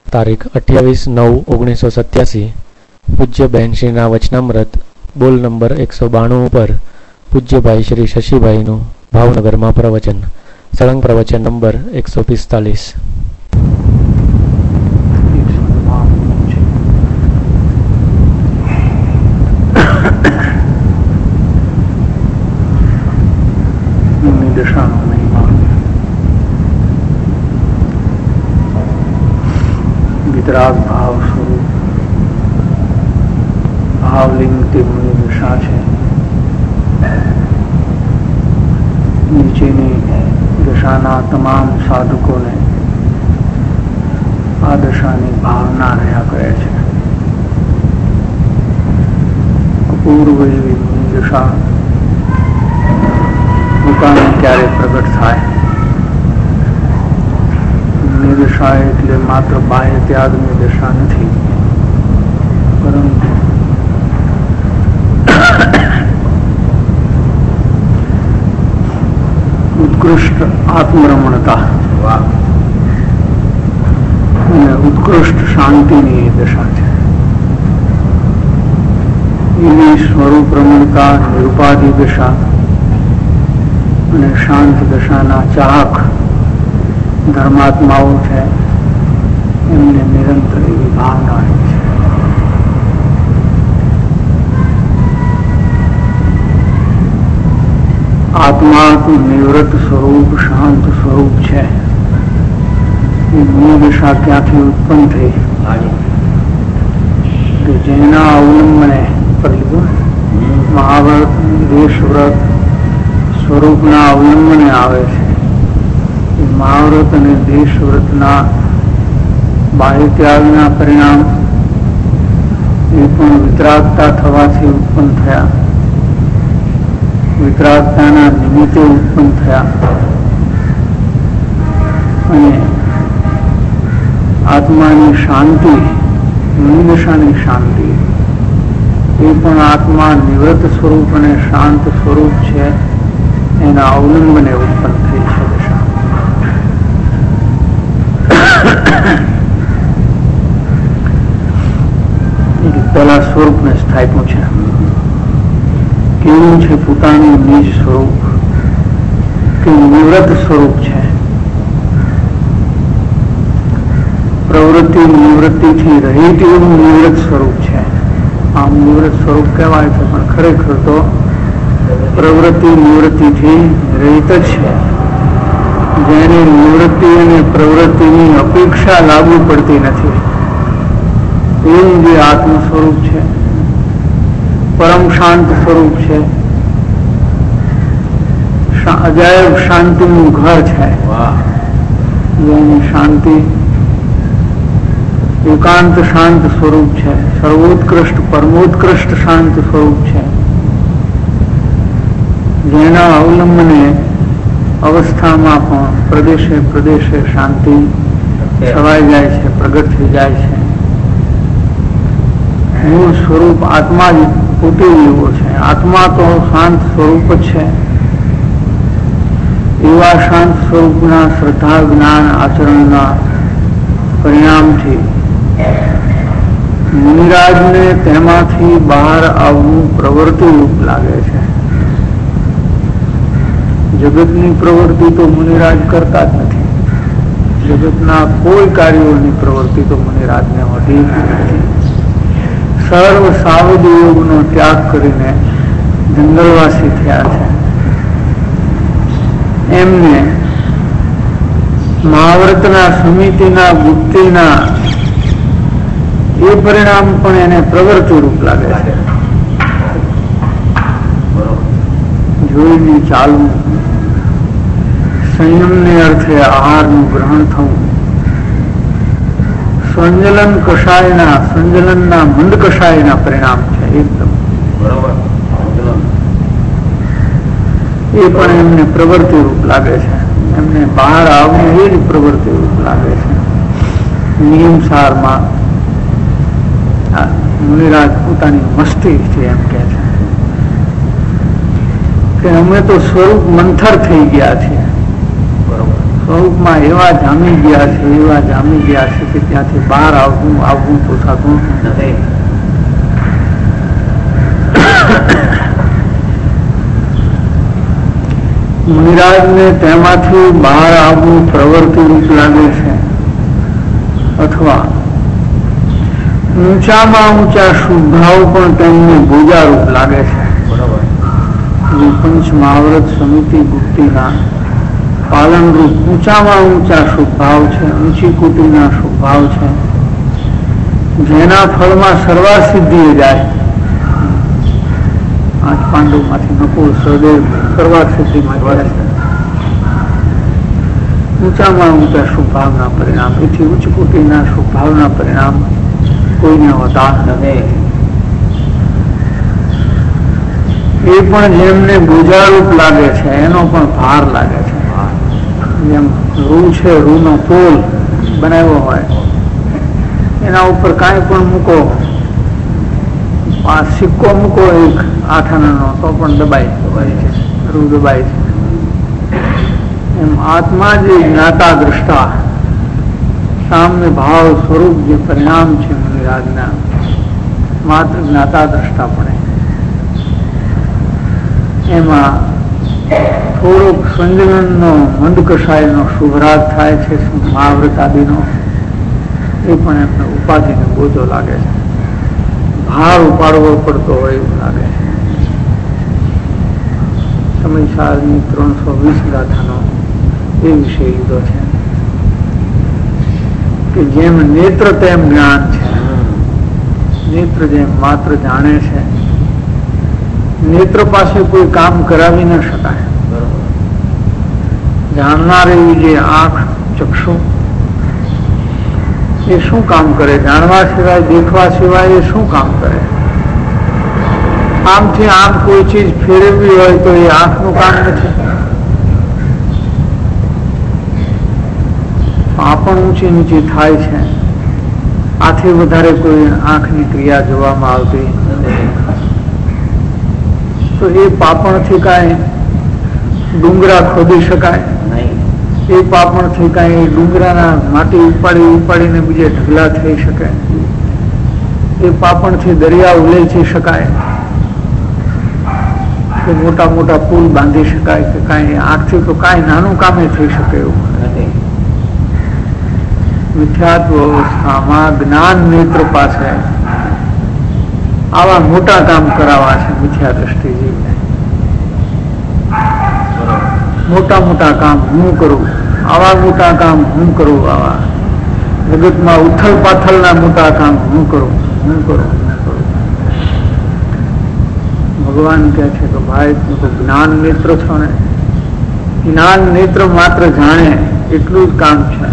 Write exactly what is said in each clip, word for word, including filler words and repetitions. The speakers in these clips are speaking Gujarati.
તારીખ અઠ્યાવીસ નવ ઓગણીસો સત્યાસી પૂજ્ય બહેનશ્રીના વચનામૃત બોલ નંબર એકસો બાણું ઉપર પૂજ્યભાઈ શ્રી શશીભાઈનું ભાવનગરમાં પ્રવચન. સળંગ પ્રવચન નંબર એકસો પિસ્તાલીસ. દશાનો મહિમા. વિતરાગ ભાવ સ્વરૂપ ભાવલિંગ તે મુનિ દશા છે. નીચેની દશાના તમામ સાધકોને આ દશાની ભાવના રહ્યા કરે છે. અપૂર્વ એવી મુનિ દશા પોતાને ક્યારે પ્રગટ થાય. મુનિ દશા એટલે માત્ર બાહ્ય ત્યાગની દશા નથી, પરંતુ ઉત્કૃષ્ટ આત્મરમણતા અને ઉત્કૃષ્ટ શાંતિની એ દશા છે. એવી સ્વરૂપ રમણતા, નિરુપાધિ દશા અને શાંત દશાના ચાહક ધર્માત્માઓ છે. એમને નિરંતર એવી ભાવના રહે છે. આત્મા તો નિવૃત્ત સ્વરૂપ, શાંત સ્વરૂપ છે. એ મૂળ દશા ક્યાંથી ઉત્પન્ન થઈ કે જેના અવલંબને મહાવ્રત, દેશવ્રત સ્વરૂપના અવલંબને આવે છે. મહાવ્રત અને દેશવ્રતના બાહ્ય ત્યાગના પરિણામ એ પણ વિતરાગતા થવાથી ઉત્પન્ન થયા, વિતરાગતાના નિમિત્તે ઉત્પન્ન થયા. અને આત્માની શાંતિ, મુનિદશાની શાંતિ એ પણ આત્મા નિવૃત્ત સ્વરૂપ અને શાંત સ્વરૂપ છે. એના અવલંબને ઉત્પન્ન થઈ છે દશા. પેલા સ્વરૂપને સ્થાપ્યું છે. કેવું છે પોતાનું નિજ સ્વરૂપ કે નિવૃત્ત સ્વરૂપ છે. પ્રવૃત્તિ નિવૃત્તિથી રહિત એવું નિવૃત્ત સ્વરૂપ છે. આમ નિવૃત્ત સ્વરૂપ કહેવાય છે, પણ ખરેખર તો પ્રવૃત્તિ નિવૃત્તિથી રહિત જ છે. જેને નિવૃત્તિ અને પ્રવૃત્તિની અપેક્ષા લાગુ પડતી નથી એવું જે આત્મ સ્વરૂપ છે, પરમ શાંત સ્વરૂપ છે, અજાયબ શાંતિનું ઘર છે. જેની શાંતિ એકાંત શાંત સ્વરૂપ છે, સર્વોત્કૃષ્ટ પરમોત્કૃષ્ટ શાંત સ્વરૂપ છે. જેના અવલંબને અવસ્થામાં પણ પ્રદેશે પ્રદેશે શાંતિ છવાઈ જાય છે, પ્રગટ થઈ જાય છે. મૂળ સ્વરૂપ આત્મા જ પોતે એવો છે. આત્મા તો શાંત સ્વરૂપ જ છે. એવા શાંત સ્વરૂપના શ્રદ્ધા, જ્ઞાન, આચરણના પરિણામથી મુનિરાજને તેમાંથી બહાર આવવું પ્રવૃત્તિરૂપ લાગે છે. જગતની પ્રવૃત્તિ તો મુનિરાજ કરતા જ નથી. જગતના કોઈ કાર્યોની પ્રવૃત્તિ તો મુનિરાજને હોતી નથી. સર્વ સાવધ યોગનો ત્યાગ કરીને જંગલવાસી થયા છે. એમને મહાવ્રતના, સમિતિના, ગુપ્તિના એ પરિણામ પણ એને પ્રવૃત્તિ રૂપ લાગે છે. જોઈને ચાલવું, સંયમને અર્થે આહારનું ગ્રહણ થવું, સંજલન કષાયના, સંજલનના મંદ કષાયના પરિણામ છે. એકદમ બરોબર. એ પણ એમને પ્રવૃત્તિ રૂપ લાગે છે. એમને બહાર આવવું એ જ પ્રવૃત્તિ રૂપ લાગે છે. નિયમસારમાં મુનિરાજ પોતાની મસ્તી છે એમ કે છે કે અમે તો સ્વરૂપ મંથર થઈ ગયા છીએ. બરોબર. સ્વરૂપમાં એવા જામી ગયા છે, એવા જામી ગયા છે કે ત્યાંથી બહાર આવવું આવવું પોસાતું નથી. મુનિરાજને તેમાંથી બહાર આવવું પ્રવૃત્તિ રૂપ લાગે છે, અથવા ઊંચામાં ઊંચા શુભાવ પણ તેમને ભૂજા રૂપ લાગે છે. પંચ મહાવ્રત સમિતિ ગુપ્તિના પાલન રૂપ ઊંચામાં ઊંચા શુભાવ છે, ઊંચી કુટીના શુભાવ છે, જેના ફળમાં સર્વા સિદ્ધિ જાય. આઠ પાંડવ માંથી નકુલ સહદેવ સર્વા સિદ્ધિમાં જાય છે. ઊંચામાં ઊંચા શુભાવના પરિણામ, એથી ઉચ્ચ કુટીના શુભાવના પરિણામ કોઈને હોતા નથી. એ પણ જેમને બોજારૂપ લાગે છે એનો પણ ભાર લાગે છે. જેમ રૂ છે, રૂનો પોલ બનાવ્યો હોય, એના ઉપર કાંઈ પણ મૂકો, આ સિક્કો મૂકો એક આઠ આનાનો તો પણ દબાય દબાય છે, રૂ દબાય છે. એમ આત્મા જે જ્ઞાતા દ્રષ્ટા સામ્ય ભાવ સ્વરૂપ જે પરિણામ છે મુનિરાજના, માત્ર જ્ઞાતા દ્રષ્ટા પણ એમાં થોડોક સંજલનનો મંદ કષાયનો શુભરાગ થાય છે, મહાવ્રત આદિનો, એ પણ એમને ઉપાધિને બોજો લાગે છે, ભાર ઉપાડવો પડતો હોય એવું લાગે છે. સમયસારની ત્રણસો વીસ ગાથાનો એ વિષય લીધો છે કે જેમ નેત્ર તેમ જ્ઞાન છે. નેત્ર જેમ માત્ર જાણે છે, નેત્ર પાસે કોઈ કામ કરાવી ન શકાય. જાણનાર એવી જે આંખ ચક્ષુ એ શું કામ કરે? જાણવા સિવાય, દેખવા સિવાય એ શું કામ કરે? આમથી આમ કોઈ ચીજ ફેરવવી હોય તો એ આંખનું કામ નથી. આ પણ ઊંચી નીચી થાય છે, આથી વધારે કોઈ આંખની ક્રિયા જોવામાં આવતી નથી. તો એ પાપણથી કાંઈ ડુંગરા ખોદી શકાય નહીં. એ પાપણથી કાંઈ ડુંગરાના માટી ઉપાડી ઉપાડીને બીજે ઢગલા થઈ શકે? એ પાપણથી દરિયા ઉલેચી શકાય કે મોટા મોટા પુલ બાંધી શકાય કે કાંઈ? આંખથી તો કાંઈ નાનું કામે થઈ શકે એવું નથી. મિથ્યાત્વ અવસ્થામાં જ્ઞાન નેત્ર પાસે આવા મોટા કામ કરાવવા છે મિથ્યા દ્રષ્ટિ જીવને. મોટા મોટા કામ હું કરું, આવા મોટા કામ હું કરું, આવા જગતમાં ઉથલ પાથલના મોટા કામ હું કરું હું કરું હું કરું. ભગવાન કહે છે કે ભાઈ તું તો જ્ઞાન નેત્ર છો ને, જ્ઞાન નેત્ર માત્ર જાણે એટલું જ કામ છે.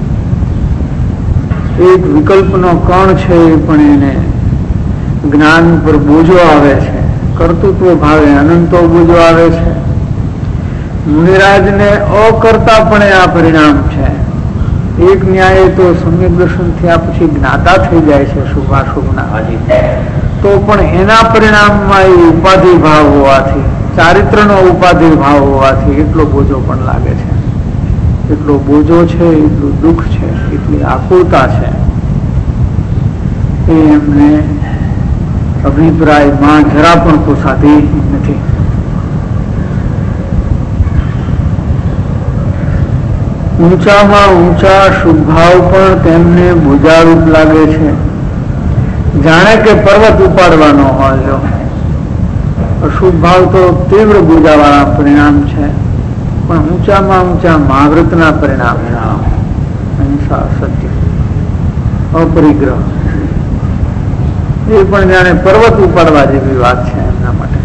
એક વિકલ્પનો કણ છે એ પણ એને જ્ઞાન પર બોજો આવે છે, કર્તૃત્વ ભાવે અનંતો બોજો આવે છે. મુનિરાજને અકર્તાપણે આ પરિણામ છે. એક ન્યાય તો સમ્યક દર્શન થયા પછી જ્ઞાતા થઈ જાય છે શુભાશુભના, તો પણ એના પરિણામમાં એ ઉપાધિ ભાવ હોવાથી, ચારિત્રનો ઉપાધિ ભાવ હોવાથી એટલો બોજો પણ લાગે છે. એટલો બોજો છે, એટલું દુઃખ છે, એટલી આકુરતા છે, એ એમને અભિપ્રાયમાં જરા પણ પોસાતી નથી. ઊંચામાં ઊંચા શુભાવ પણ તેમને બોજારૂપ લાગે છે, જાણે કે પર્વત ઉપાડવાનો હોય. અશુભ ભાવ તો તીવ્ર બોજાવાળા પરિણામ છે, પણ ઊંચામાં ઊંચા મહાવ્રતના પરિણામ, અહિંસા, સત્ય, અપરિગ્રહ, એ પણ જાણે પર્વત ઉપાડવા જેવી વાત છે એમના માટે.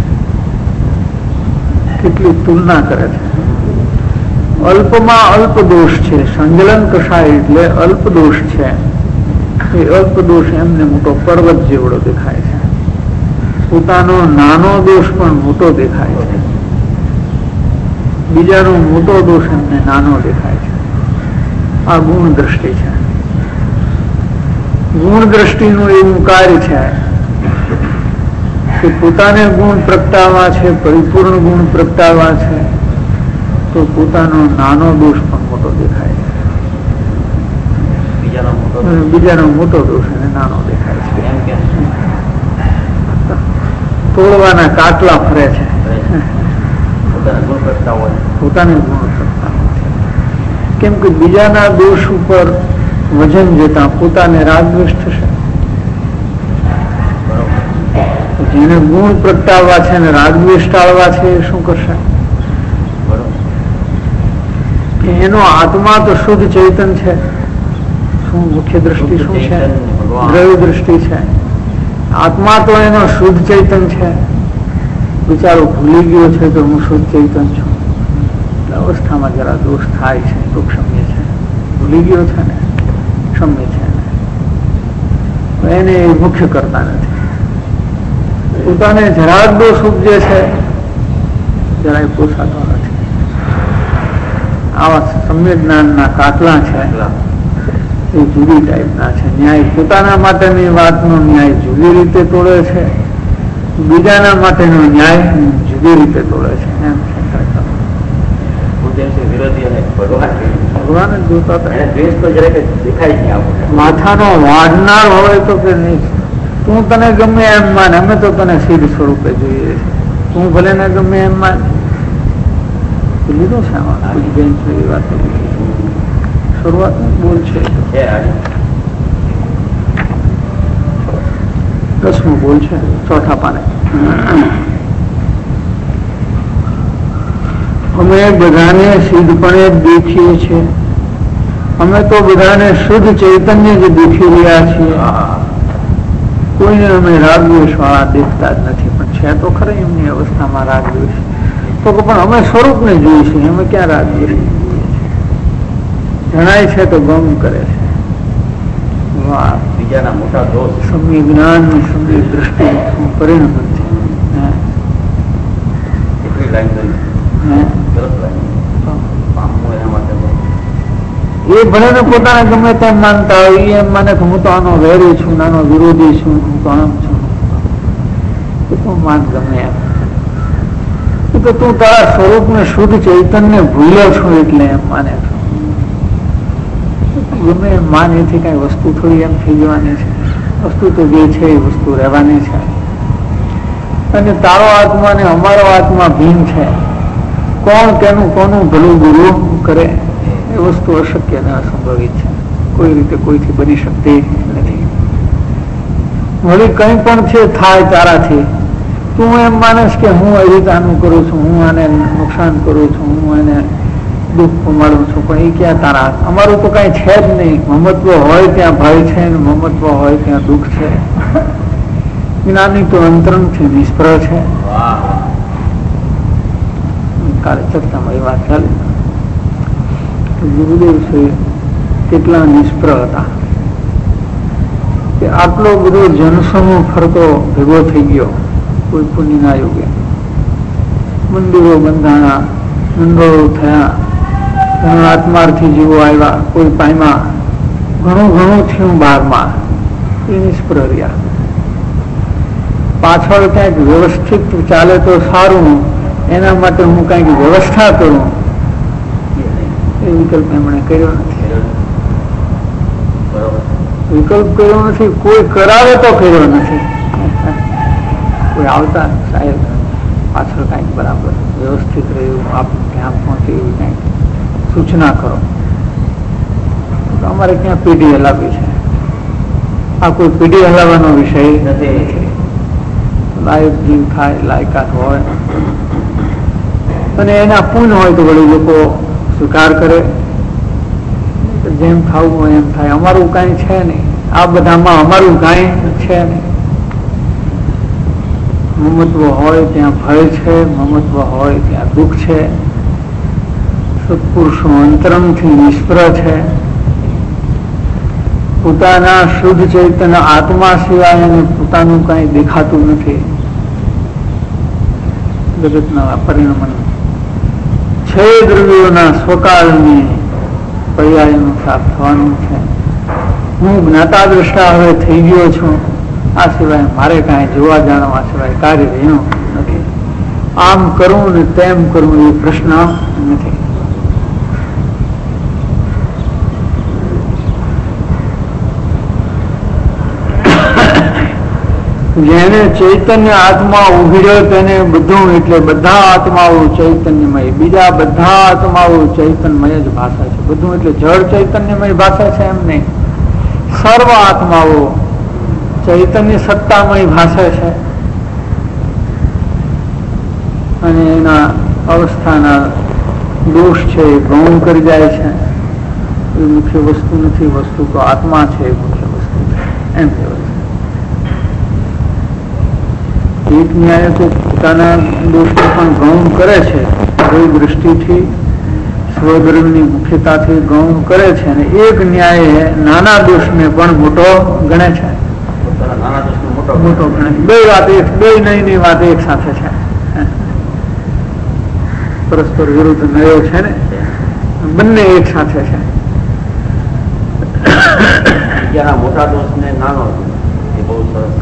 કેટલી તુલના કરે છે. અલ્પમાં અલ્પ દોષ છે, સંજલન કષાય એટલે અલ્પ દોષ છે. એ અલ્પ દોષ એમને મોટો પર્વત જેવડો દેખાય છે. પોતાનો નાનો દોષ પણ મોટો દેખાય છે, બીજાનો મોટો દોષ એમને નાનો દેખાય છે. આ ગુણ દ્રષ્ટિ છે. ગુણ દ્રષ્ટિનું એવું કાર્ય છે કે પોતાને ગુણ પ્રગટાવવા છે, પરિપૂર્ણ ગુણ પ્રગટાવવા છે, તો પોતાનો નાનો દોષ પણ મોટો મોટો દેખાય છે, બીજાનો મોટો બીજાનો મોટો દોષ એને નાનો દેખાય છે. એમ કે તોડવાના કાટલા ફરે છે, પોતાના ગુણ કરતા હોય પોતાને ગુણ કરતા નથી. કેમ કે બીજાના દોષ ઉપર વજન જતા પોતાને રાગદ્વેષ થશે. જેને ગુણ પ્રગટાવવા છે અને રાગદ્વેષ ટાળવા છે એ શું કરશે? એનો આત્મા તો શુદ્ધ ચૈતન છે. શું મુખ્ય દ્રષ્ટિ શું છે? દ્રવ્ય દ્રષ્ટિ છે. આત્મા તો એનો શુદ્ધ ચૈતન છે. બિચારો ભૂલી ગયો છે તો હું શુદ્ધ ચૈતન છું. અવસ્થામાં જરા દોષ થાય છે તો ક્ષમ્ય છે. ભૂલી ગયો છે ને ક્ષમ્ય છે, એને મુખ્ય કરતા નથી. પોતાને જરા દોષ ઉપજે છે જરાય પોસાતો નથી. આવા સમ્યક જ્ઞાનના કાટલા છે એ જુદી ટાઈપના છે. ન્યાય પોતાના માટેની વાતનો ન્યાય જુદી રીતે તોડે છે, બીજાના માટેનો ન્યાય જુદી રીતે તોડે છે. એમ છે વિરોધી અને ભગવાન ભગવાન જ જોતા હતા. દ્વેષ તો જરાક દેખાય જ નહીં આપણને. માથાનો વાઢનાર હોય તો કે નહીં, તું તને ગમે એમ માન, અમે તો તને સિદ્ધ સ્વરૂપે જોઈએ છે, તું ભલે ને ગમે એમ માન. લીધો છે આમાં બેન વાત શરૂઆત બોલ છે. દસમું બોલ છે ચોથા પાને. અમે બધાને સિદ્ધપણે જ દેખીએ છીએ. અમે તો બધાને શુદ્ધ ચૈતન્ય જ દેખી રહ્યા છીએ. કોઈને અમે રાગદ્વેષ વાળા દેખતા જ નથી. પણ છે તો ખરી એમની અવસ્થામાં રાગદ્વેષ. તો પણ અમે સ્વરૂપને જોઈએ છીએ, અમે ક્યાં રાગદ્વેષ જોઈએ છીએ? જણાય છે તો ગમ કરે છે. વાહ, બીજાના મોટા દોષ સમ્યક જ્ઞાન ની સમ્યક દ્રષ્ટિ પરિણમ છે. એટલી લાઈન સરસ લાઈન પામવું એના માટે એ ભલે ને પોતાને ગમે તેમ માનતા હોય, એ એમ માને કે હું તો આનો વૈરી છું, નાનો વિરોધી છું, હું તો આમ છું, તો માન ગમે એમ. તો તું તારા સ્વરૂપને શુદ્ધ ચૈતન્ય ભૂલ્યો છું એટલે એમ માને છો. ગમે એમ માન, એથી કઈ વસ્તુ થોડી એમ થઈ જવાની છે. વસ્તુ તો જે છે એ વસ્તુ રહેવાની છે. અને તારો આત્મા ને અમારો આત્મા ભીન છે. કોણ તેનું કોનું ભલું ગુરુ કરે એ વસ્તુ અશક્ય અને અસંભવિત છે. કોઈ રીતે કોઈથી બની શકતી નથી. વળી કંઈ પણ છે થાય તારાથી, તું એમ માનસ કે હું અહિત આનું કરું છું, હું આને નુકસાન કરું છું, હું એને દુઃખ પમાડું છું, પણ એ ક્યાં તારા? અમારું તો કઈ છે જ નહીં. મમત્વ હોય ત્યાં ભય છે, ને મમત્વ હોય ત્યાં દુઃખ છે. જ્ઞાની તો અંતરંગથી નિષ્ફળ છે. કાલે ચર્ચામાં એ વાત ચાલી. ગુરુદેવ છે કેટલા નિષ્ફળ હતા કે આટલો બધો જનસમૂહ ફરતો ભેગો થઈ ગયો. કોઈ પુણ્યના યોગે મંદિરો બંધાણા, મંડળો થયા, ઘણા આત્માર્થી જીવો આવ્યા, કોઈ પાયમાં, ઘણું ઘણું થયું બહારમાં. એ નિષ્ફળ રહ્યા. પાછળ ક્યાંક વ્યવસ્થિત ચાલે તો સારું, એના માટે હું કંઈક વ્યવસ્થા કરું, એ વિકલ્પ એમણે કર્યો નથી. વિકલ્પ કર્યો નથી, કોઈ કરાવે તો કર્યો નથી. કોઈ આવતા સાહેબ પાછળ કંઈક બરાબર વ્યવસ્થિત રહ્યું, આપ ત્યાં પહોંચે એવી કંઈક સૂચના કરો. અમારે ક્યાં પેઢી હલાવી છે? આ કોઈ પેઢી હલાવવાનો વિષય નથી. લાયક જીવ થાય, લાયકાત હોય અને એના પૂન હોય તો વળી લોકો સ્વીકાર કરે. જેમ ખાવું હોય એમ થાય. અમારું કાંઈ છે નહીં. આ બધામાં અમારું કાંઈ છે નહીં. મમત્વ હોય ત્યાં ભય છે, મમત્વ હોય ત્યાં દુઃખ છે. સત્પુરુષો અંતરંગથી નિષ્ફળ છે. પોતાના શુદ્ધ ચૈતન્ય આત્મા સિવાય એને પોતાનું કઈ દેખાતું નથી. જગતના પરિણમન છે દ્રવ્યોના સ્વકાળની પર્યાયનું સાફ થવાનું છે. હું જ્ઞાતા દ્રષ્ટા હવે થઈ ગયો છું. આ સિવાય મારે કાંઈ જોવા જાણવા સિવાય કાર્ય રહ્યું નથી. આમ કરવું ને તેમ કરવું એ પ્રશ્ન નથી. જેને ચૈતન્ય આત્મા ઉઘડ્યો તેને બધું, એટલે બધા આત્માઓ ચૈતન્યમય, બીજા બધા આત્માઓ ચૈતન્યમય જ ભાષા છે. બધું એટલે જળ ચૈતન્યમય ભાષા છે એમ નહીં, સર્વ આત્માઓ ચૈતન્ય સત્તામય ભાષા છે. અને એના અવસ્થાના દોષ છે એ ગૌણ કરી જાય છે. એ મુખ્ય વસ્તુ નથી, વસ્તુ તો આત્મા છે એ મુખ્ય વસ્તુ છે એમ કહેવાય છે. એક ન્યાય તો પોતાના દોષને પણ ગૌણ કરે છે, એ દૃષ્ટિથી સ્વધર્મની મુખ્યતાથી ગૌણ કરે છે, અને એક ન્યાય નાના દોષને પણ મોટો ગણે છે. મોટો ગણે બે વાત એક બે નયની વાત એક સાથે છે, પરસ્પર વિરુદ્ધ નયો છે ને, બંને એક સાથે છે. મોટા દોષ ને નાનો એ બહુ સરસ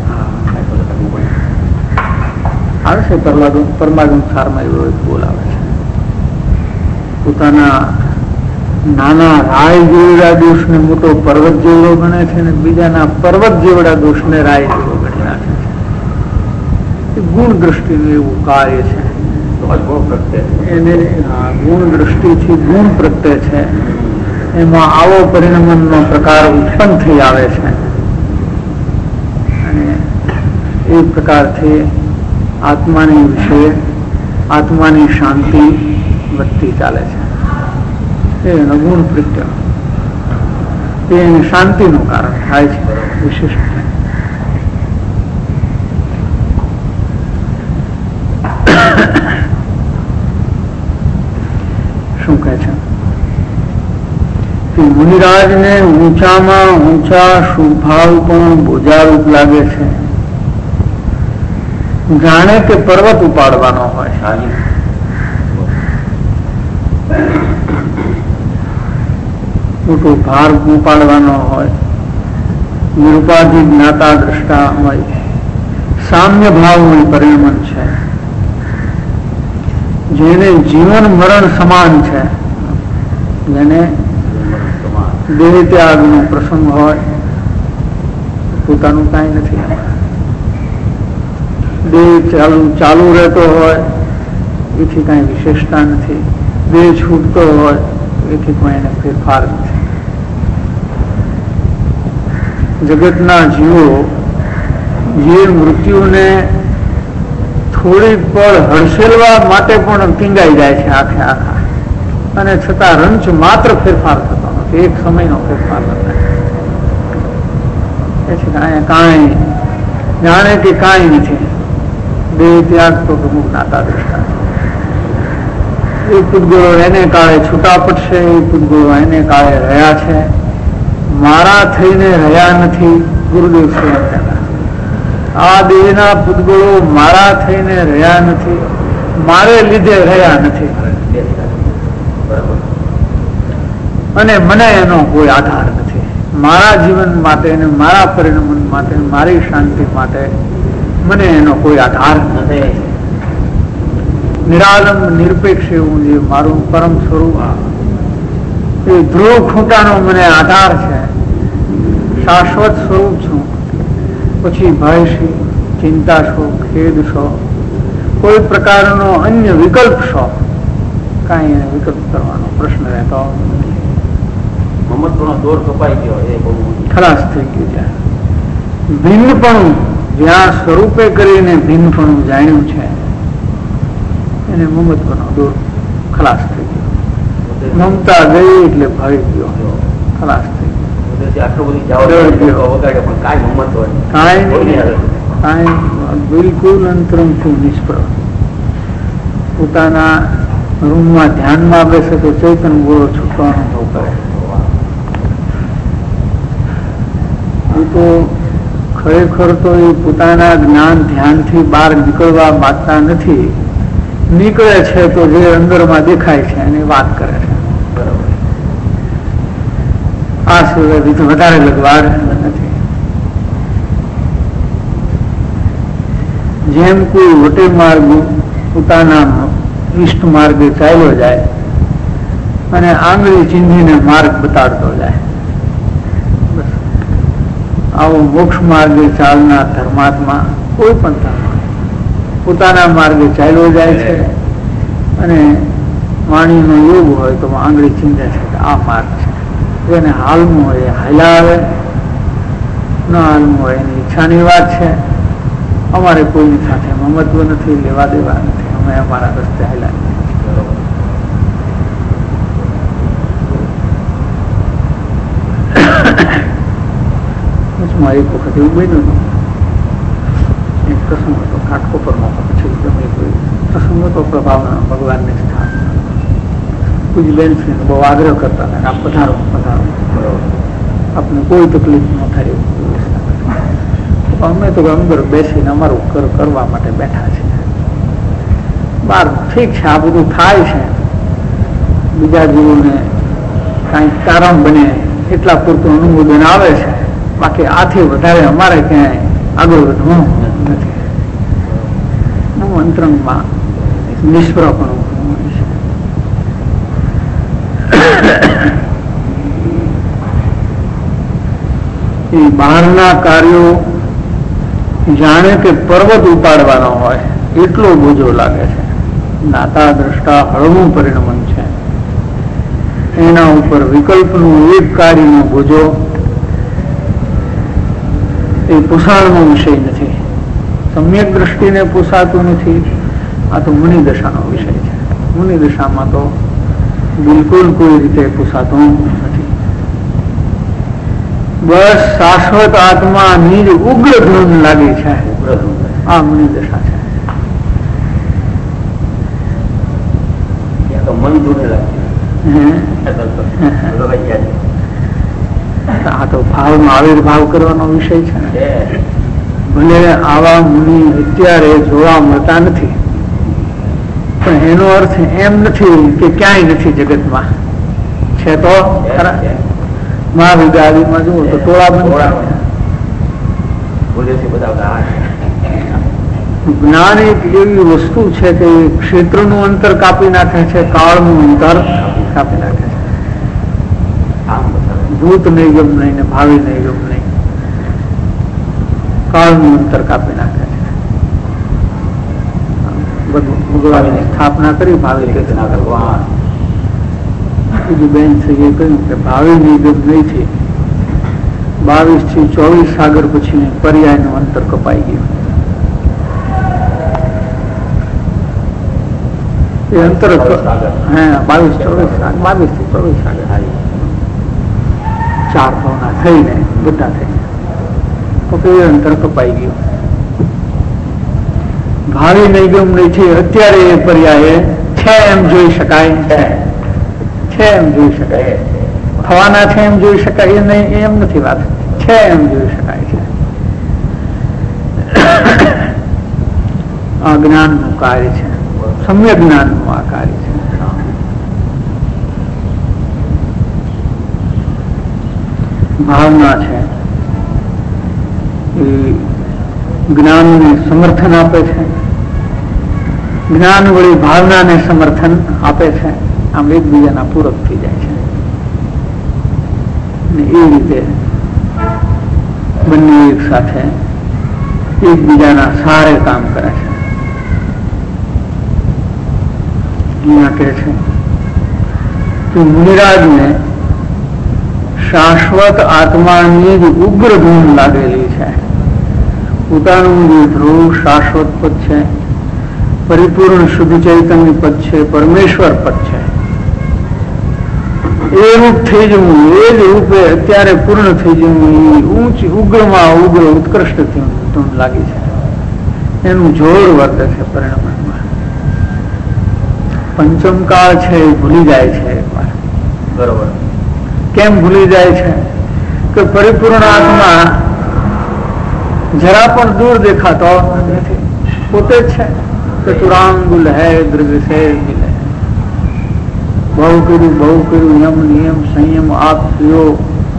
આવે છે. પરમાગમ સારમાં એવો એક બોલ આવે છે, પોતાના નાના રાય જેવડા દોષને મોટો પર્વત જેવડો ગણે છે, અને બીજાના પર્વત જેવડા દોષને રાય જેવડો ગણી નાખે છે. ગુણ દ્રષ્ટિનું એવું કાર્ય છે. એને ગુણ દ્રષ્ટિથી ગુણ પ્રત્યે છે, એમાં આવો પરિણમનનો પ્રકાર ઉત્પન્ન થઈ આવે છે, અને એ પ્રકારથી આત્માની વિશે આત્માની શાંતિ વધતી ચાલે છે. એનો ગુણ પ્રત્યે તે એની શાંતિનું કારણ થાય છે વિશિષ્ટ. શું કહે છે કે મુનિરાજને ઊંચામાં ઊંચા શુભાવ પણ બોજારૂપ લાગે છે, જાણે કે પર્વત ઉપાડવાનો હોય. મોટો ભાર ઉપાડવાનો હોય, નિરુપાધિ જ્ઞાતા દ્રષ્ટા હોય, સામ્ય ભાવનું પરિણમન છે, જેને જીવન મરણ સમાન છે, જેને દેહ ત્યાગનો પ્રસંગ હોય, પોતાનું કાંઈ નથી, દેહ ચાલુ ચાલુ રહેતો હોય એથી કાંઈ વિશેષતા નથી, દેહ છૂટતો હોય એથી કોઈ એને ફેરફાર નથી. જગતના જીવો જે મૃત્યુને થોડી પળ હડસેલવા માટે પણ ટીંગાઈ જાય છે આખે આખા, અને છતાં રંચ માત્ર ફેરફાર થતો નથી, એક સમયનો ફેરફાર નથી. કાંઈ જાણે કે કાંઈ નથી, દેહ ત્યાગ તો પ્રમુખ નાતા દ્રષ્ટા. એ પૂતગળો એને કાળે છૂટા પડશે, એ પૂતગળો એને કાળે રહ્યા છે, મારા થઈને રહ્યા નથી. ગુરુદેવ શ્રી એમ કહેતા, આ દેહના પૂતગળો મારા થઈને રહ્યા નથી, મારે લીધે રહ્યા નથી, અને મને એનો કોઈ આધાર નથી. મારા જીવન માટે ને મારા પરિણમન માટે, મારી શાંતિ માટે મને એનો કોઈ આધાર નથી. નિરાલંબ નિરપેક્ષ એવું જે મારું પરમ સ્વરૂપ, એ ધ્રુવ ખૂંટાનો મને આધાર છે, શાશ્વત સ્વરૂપ છું. પછી ભય છે, ચિંતા છો, ખેદ છો, કોઈ પ્રકારનો અન્ય વિકલ્પ છો, કાંઈ એને વિકલ્પ કરવાનો પ્રશ્ન રહેતો મમત્વનો દોર કપાઈ ગયો, એ બહુ ખલાસ થઈ ગયું છે. ભિન્નપણું જ્યાં સ્વરૂપે કરીને ભિન્નપણું જાણ્યું છે, એને મમત્વનો દોર ખલાસ થઈ ગયો. મમતા ગઈ એટલે ભય ગયો, ખલાસ થઈ ગયો. બિલકુલ અંતરંગથી નિષ્ફળ. પોતાના રૂમમાં ધ્યાનમાં બેસે તો ચૈતન ગોળો છૂટવાનો અનુભવ કરે. એ તો ખરેખર તો એ પોતાના જ્ઞાન ધ્યાનથી બહાર નીકળવા માંગતા નથી, નીકળે છે તો જે અંદરમાં દેખાય છે એની વાત કરે છે. બરાબર, આ સિવાય બીજું વધારે લગવાર નથી. જેમ કોઈ વટે માર્ગ પોતાના ઈષ્ટ માર્ગે ચાલ્યો જાય અને આંગળી ચીંધીને માર્ગ બતાડતો જાય, આવો મોક્ષ માર્ગે ચાલનાર ધર્માત્મા કોઈ પણ ધર્મ પોતાના માર્ગે ચાલ્યો જાય છે અને વાણીનો યોગ હોય તો આંગળી ચીંધે છે કે આ માર્ગ છે. જેને હાલમાં હોય એ હાલ્યા આવે, ન હાલમાં હોય એની ઈચ્છાની વાત છે. અમારે કોઈની સાથે મમત્વ નથી, લેવા દેવા નથી, અમે અમારા રસ્તે હાલ્યા. એક વખત એવું બન્યું હતું, એક પ્રસંગ હતો ઘાટકોપરમાં, પછી ગમે કોઈ પ્રસંગ હતો પ્રભાવના ભગવાનને સ્થાન. પૂજ બેન છે બહુ આગ્રહ કરતા હતા કે આપ પધારો પધારો, આપને કોઈ તકલીફ ન થાય એવું. અમે તો અંદર બેસીને અમારું કરવા માટે બેઠા છે. બહાર ઠીક છે, આ બધું થાય છે, બીજા જીવોને કાંઈક કારણ બને એટલા પૂરતું અનુમોદન આવે છે, બાકી આથી વધારે અમારે ક્યાંય આગળ વધવું નથી. હું અંતરંગમાં નિષ્ફળપણું હોય છે. એ બહારના કાર્યો જાણે કે પર્વત ઉપાડવાનો હોય એટલો બોજો લાગે છે. નાતા દ્રષ્ટા હળવું પરિણમન છે. એના ઉપર વિકલ્પનું એક કાર્યનો બોજો એ પોષાણનો વિષય નથી. સમ્યક દ્રષ્ટિને પોષાતું નથી. આ તો મુનિ દશાનો વિષય છે. મુનિ દશામાં તો બિલકુલ કોઈ રીતે પોષાતું નથી. બસ શાશ્વત આત્માની જ ઉગ્ર ધૂન લાગી છે. આ મુનિ દશા છે. મન ધૂને લાગે. આ તો ભાવનો આવિર્ભાવ કરવાનો વિષય છે ને. ભલે આવા મુનિ અત્યારે જોવા મળતા નથી, પણ એનો અર્થ એમ નથી કે ક્યાંય નથી જગતમાં. છે તો મહાવિદ્યાલયમાં જુઓ તો ટોળા બંધ. જ્ઞાન એક એવી વસ્તુ છે કે ક્ષેત્રનું અંતર કાપી નાખે છે, કાળનું અંતર કાપી નાખે છે. ભૂત નિગમ નહીં ને ભાવિ નિગમ નહીં, કાળનું અંતર કાપી નાખે છે. ભગવાનની સ્થાપના કરી ભાવિ ભગવાન. બીજું બેન છે એ કહ્યું કે ભાવિ નિગમ નહીં છે. બાવીસ થી ચોવીસ સાગર પછી પર્યાયનું અંતર કપાઈ ગયું. એ અંતર હા બાવીસ ચોવીસ બાવીસ થી ચોવીસ સાગર ચાર ભાવના થઈને બધા થઈને તો એ અંતર કપાઈ ગયું. ભાવિ નિગમ નહીં છે. અત્યારે એ પર્યાય છે એમ જોઈ શકાય છે એમ જોઈ શકાય. થવાના છે એમ જોઈ શકાય એ નહીં, એમ નથી વાત. છે એમ જોઈ શકાય છે. આ જ્ઞાનનું કાર્ય છે. સમ્યક જ્ઞાનનું આ કાર્ય છે. ભાવના છે એ જ્ઞાનને સમર્થન આપે છે. જ્ઞાન વળી ભાવનાને સમર્થન આપે છે. આમ એકબીજાના પૂરક થઈ જાય છે. અને એ રીતે બંને એક સાથે એકબીજાના સહારે કામ કરે છે. અહીંયા કહે છે કે મુનિરાજને શાશ્વત આત્માની જ ઉગ્ર ધૂન લાગેલી છે. પોતાનું જે ધ્રુવ શાશ્વત પદ છે, પરિપૂર્ણ શુદ્ધ ચૈતન્ય પદ છે, પરમેશ્વર પદ છે, એ રૂપ થઈ જવું, એ જ રૂપે અત્યારે પૂર્ણ થઈ જવું, એ ઊંચ ઉગ્રમાં ઉગ્ર ઉત્કૃષ્ટ ધૂન લાગી છે. એનું જોર વર્તે છે પરિણામમાં. પંચમકાળ છે એ ભૂલી જાય છે એકવાર. બરોબર. કેમ ભૂલી જાય છે કે પરિપૂર્ણ આત્મા જરા પણ દૂર દેખાતો નથી. પોતે જ છે. ચતુરાંગુલ હૈ દૃગ છે મિલે. બહુ કર્યું બહુ કર્યું યમ નિયમ સંયમ આપ પીઓ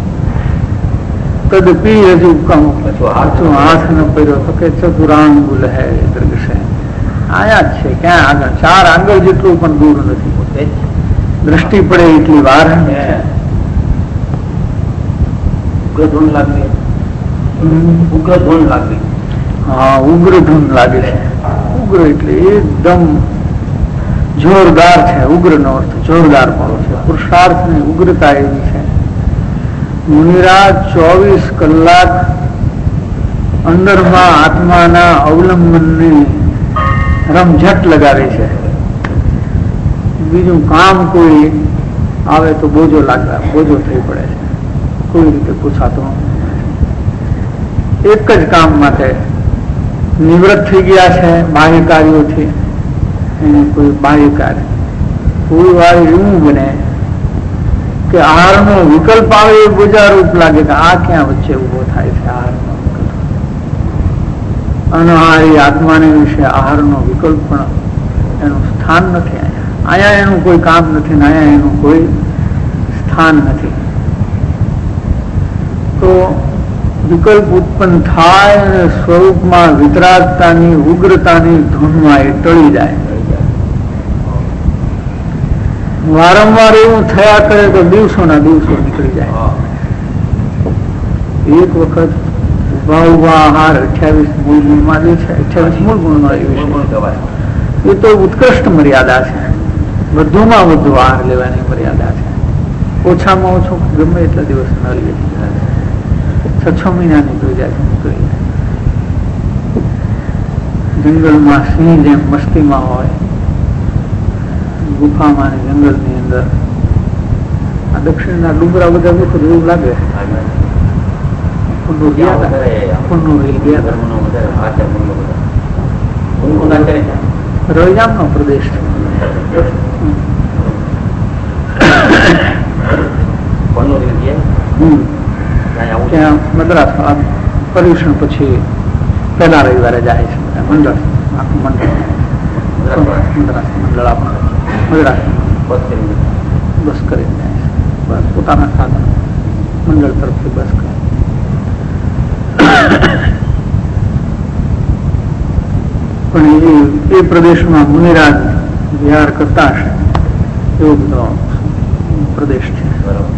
તદપી હજુ કહું પાછું હાથ ન પડ્યો તો કે ચતુરાંગુલ હૈ દૃગ છે. આયા જ છે. ક્યાં આગળ ચાર આંગળ જેટલું પણ દૂર નથી. પોતે દ્રષ્ટિ પડે એટલી વાર ધૂન લાગી. ઉગ્ર ધૂન લાગવી. હા, ઉગ્ર ધૂન લાગે છે. ઉગ્ર એટલે એકદમ જોરદાર છે. ઉગ્ર નો અર્થ જોરદાર પણ છે. પુરુષાર્થ ની ઉગ્રતા એવી છે. મુનિરાજ ચોવીસ કલાક અંદરમાં આત્માના અવલંબનની રમઝટ લગાવે છે. બીજું કામ કોઈ આવે તો બોજો લાગવા બોજો થઈ પડે છે. કોઈ રીતે પૂછાતો એક જ કામ માટે નિવૃત્ત થઈ ગયા છે બાહ્ય કાર્યોથી. એને કોઈ બાહ્ય કાર્ય કોઈ વાર એવું બને કે આહારનો વિકલ્પ આવે એ બોજારૂપ લાગે કે આ ક્યાં વચ્ચે ઉભો થાય છે. આહારનો વિકલ્પ અનહારી આત્માને વિશે આહારનો વિકલ્પ પણ એનું સ્થાન નથી. અહીંયા અહીંયા એનું કોઈ કામ નથી ને અહીંયા એનું કોઈ સ્થાન નથી. તો વિકલ્પ ઉત્પન્ન થાય અને સ્વરૂપમાં વિતરાગતાની ઉગ્રતાની ધૂનમાં એ ટળી જાય. વારંવાર એવું થયા કરે તો દિવસોના દિવસો નીકળી જાય. એક વખત ઉભા ઉભા આહાર અઠ્યાવીસ મૂળ ગુણમાં જે છે અઠ્યાવીસ મૂળ ગુણનો એ તો ઉત્કૃષ્ટ મર્યાદા છે. વધુમાં વધુ આહાર લેવાની મર્યાદા છે. ઓછામાં ઓછો ગમે એટલા દિવસ ન લે છ છ મહિના નીકળી જાય છે. નીકળી જાય. જંગલમાં સિંહ જેમ મસ્તીમાં હોય, ગુફામાં જંગલ ની અંદર આ દક્ષિણના ડુંગરા બધા દેખો એવું લાગે. રળિયામ નો પ્રદેશ છે. ત્યાં મદ્રાસ પર્યુષણ પછી પહેલા રવિવારે જાય છે મંડળ. આખું મંડળ મદ્રાસ મંડળ આપણું મદ્રાસ બસ કરીને જાય છે. બસ પોતાના સાધન મંડળ તરફથી બસ કરે. પણ એ પ્રદેશમાં મુનિરાજ વિહાર કરતા હશે એવો બધો પ્રદેશ છે.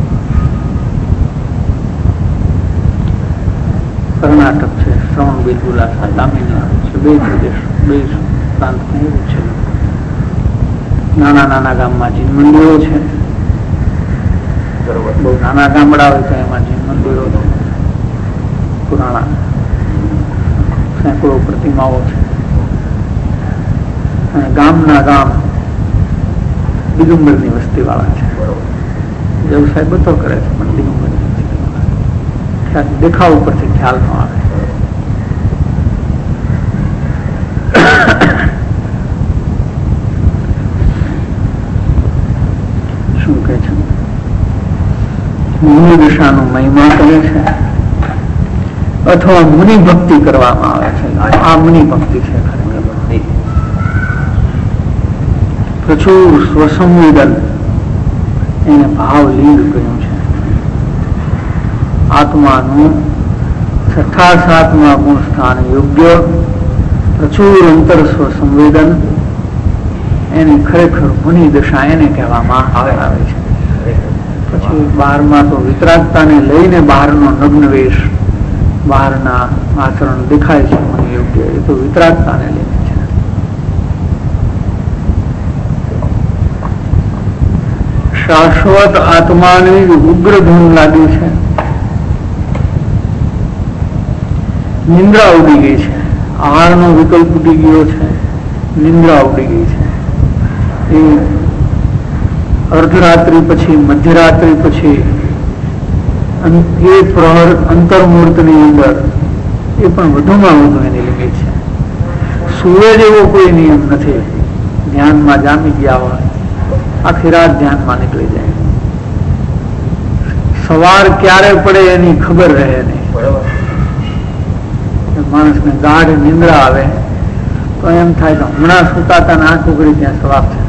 કર્ણાટક છે, શ્રવણ બેલગુલા છે, તામિલનાડુ છે. બે પ્રદેશ બે પ્રાંતમાં એવું છે. નાના નાના ગામમાં જીન મંદિરો છે. બહુ નાના ગામડા હોય તો એમાં જીન મંદિરો પુરાણા સેંકડો પ્રતિમાઓ છે. અને ગામના ગામ દિગંબર ની વસ્તી વાળા છે. વ્યવસાય બધો કરે છે પણ દિગંબર ની વસ્તી વાળા દેખાવ ઉપરથી ખ્યાલ ન આવે. શું કે છે? મુનિ દિશાનો મહિમા કરે છે અથવા મુનિ ભક્તિ કરવામાં આવે છે. આ મુનિ ભક્તિ છે. પ્રચુર સ્વસંવેદન એને ભાવ લીન કહ્યું છે. આત્માનું છઠ્ઠા સાતમા ગુણ સ્થાન યોગ્ય પ્રચુર અંતર સ્વસંવેદન એની ખરેખર મુનિ દશા એને કહેવામાં આવે છે. પછી બહારમાં તો વિતરાગતાને લઈને બહારનો નગ્ન વેશ બહારના આચરણ દેખાય છે મુનિ યોગ્ય. એ તો વિતરાગતાને લઈને છે. શાશ્વત આત્માની ઉગ્ર ધૂન લાગી છે. નિંદ્રા ઉડી ગઈ છે. આહારનો વિકલ્પ ઉડી ગયો છે. નિંદ્રા ઉડી ગઈ છે. એ અર્ધરાત્રિ પછી મધ્યરાત્રિ પછી એ પ્રહર અંતર્મુહૂર્તની અંદર એ પણ વધુમાં વધુ એની લિમિટ છે. સૂરજ એવો કોઈ નિયમ નથી. ધ્યાનમાં જામી ગયા હોય આખી રાત ધ્યાનમાં નીકળી જાય. સવાર ક્યારે પડે એની ખબર રહે નહીં. માણસને ગાઢ નિંદ્રા આવે તો એમ થાય કે હમણાં સુતાતા આંખ ઉઘડી ત્યાં સવાર છે.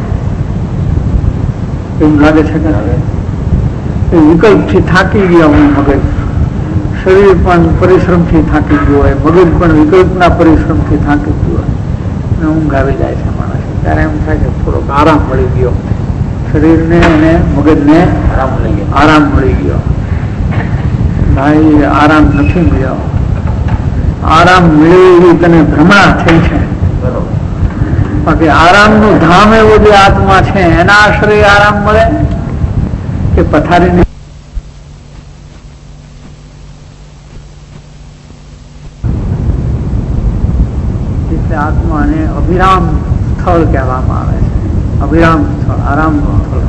એવું લાગે છે કે એ વિકલ્પથી થાકી ગયા હું મગજ. શરીર પણ પરિશ્રમથી થાકી ગયું હોય, મગજ પણ વિકલ્પના પરિશ્રમથી થાકી ગયું હોય. ઊંઘ આવી જાય છે માણસ. ત્યારે એમ થાય કે થોડોક આરામ મળી ગયો શરીરને અને મગજને. આરામ મળી ગયો. આરામ મળી ગયો ભાઈ. આરામ નથી મળ્યો આરામ મેળવી તને ભ્રમણા થઈ છે. બાકી આરામનું ધામ એવો જે આત્મા છે એના આશ્રય આરામ મળે કે પથારીને આત્માને અભિરામ સ્થળ કહેવામાં આવે છે. અભિરામ સ્થળ, આરામનું સ્થળ.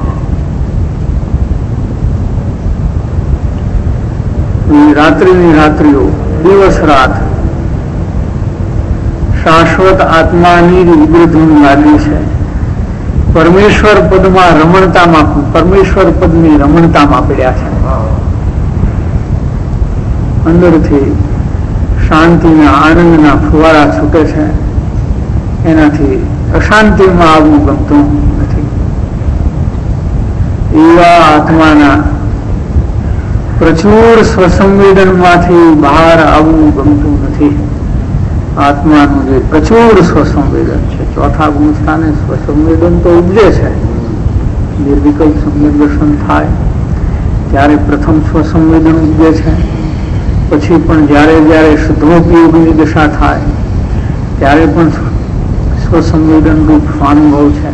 રાત્રિની રાત્રિઓ, દિવસ રાત શાશ્વત આત્માની ઉગ્રધૂન લાગી છે. પરમેશ્વર પદમાં રમણતામાં પરમેશ્વર પદની રમણતામાં પડ્યા છે. અંદરથી શાંતિના આનંદના ફુવારા છૂટે છે. એનાથી અશાંતિમાં આવવું ગમતું નથી. એવા આત્માના પ્રચુર સ્વસંવેદનમાંથી બહાર આવવું ગમતું નથી. આત્માનું જે પ્રચુર સ્વસંવેદન છે, ચોથા ગુણ સ્થાને સ્વસંવેદન તો ઉપજે છે. નિર્વિકલ્પ સમ્યક દર્શન થાય ત્યારે પ્રથમ સ્વસંવેદન ઉપજે છે. પછી પણ જ્યારે જ્યારે શુદ્ધોપયોગની દશા થાય ત્યારે પણ સ્વસંવેદન રૂપ સ્વાનુભવ છે.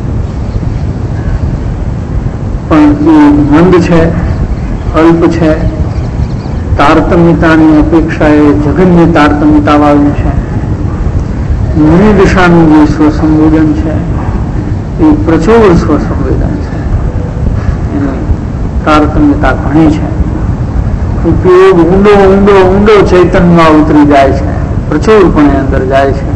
પણ એ મંદ છે, અલ્પ છે. તારતમ્યતાની અપેક્ષાએ જઘન્ય તારતમ્યતા વાળું છે. મુનિ દિશાનું જે સ્વસંવેદન છે એ પ્રચુર સ્વસંવેદન છે. એની તારતમ્યતા ઘણી છે. ઉપયોગ ઊંડો ઊંડો ઊંડો ચૈતન્યમાં ઉતરી જાય છે, પ્રચુરપણે અંદર જાય છે.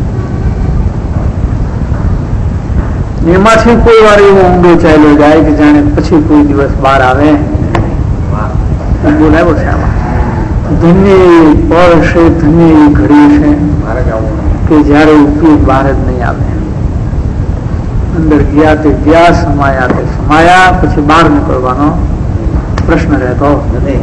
એમાંથી કોઈ વાર એવો ઊંડો ચાલ્યો જાય કે જાણે પછી કોઈ દિવસ બહાર આવે. બોલાવો છે આમાં ધન્ય પળ છે, ધન્ય એ ઘડી છે કે જયારે ઉપયોગ બહાર જ નહીં આવે. અંદર ગયા તે ગયા, સમાયા તે સમાયા, પછી બહાર નીકળવાનો પ્રશ્ન રહેતો નથી.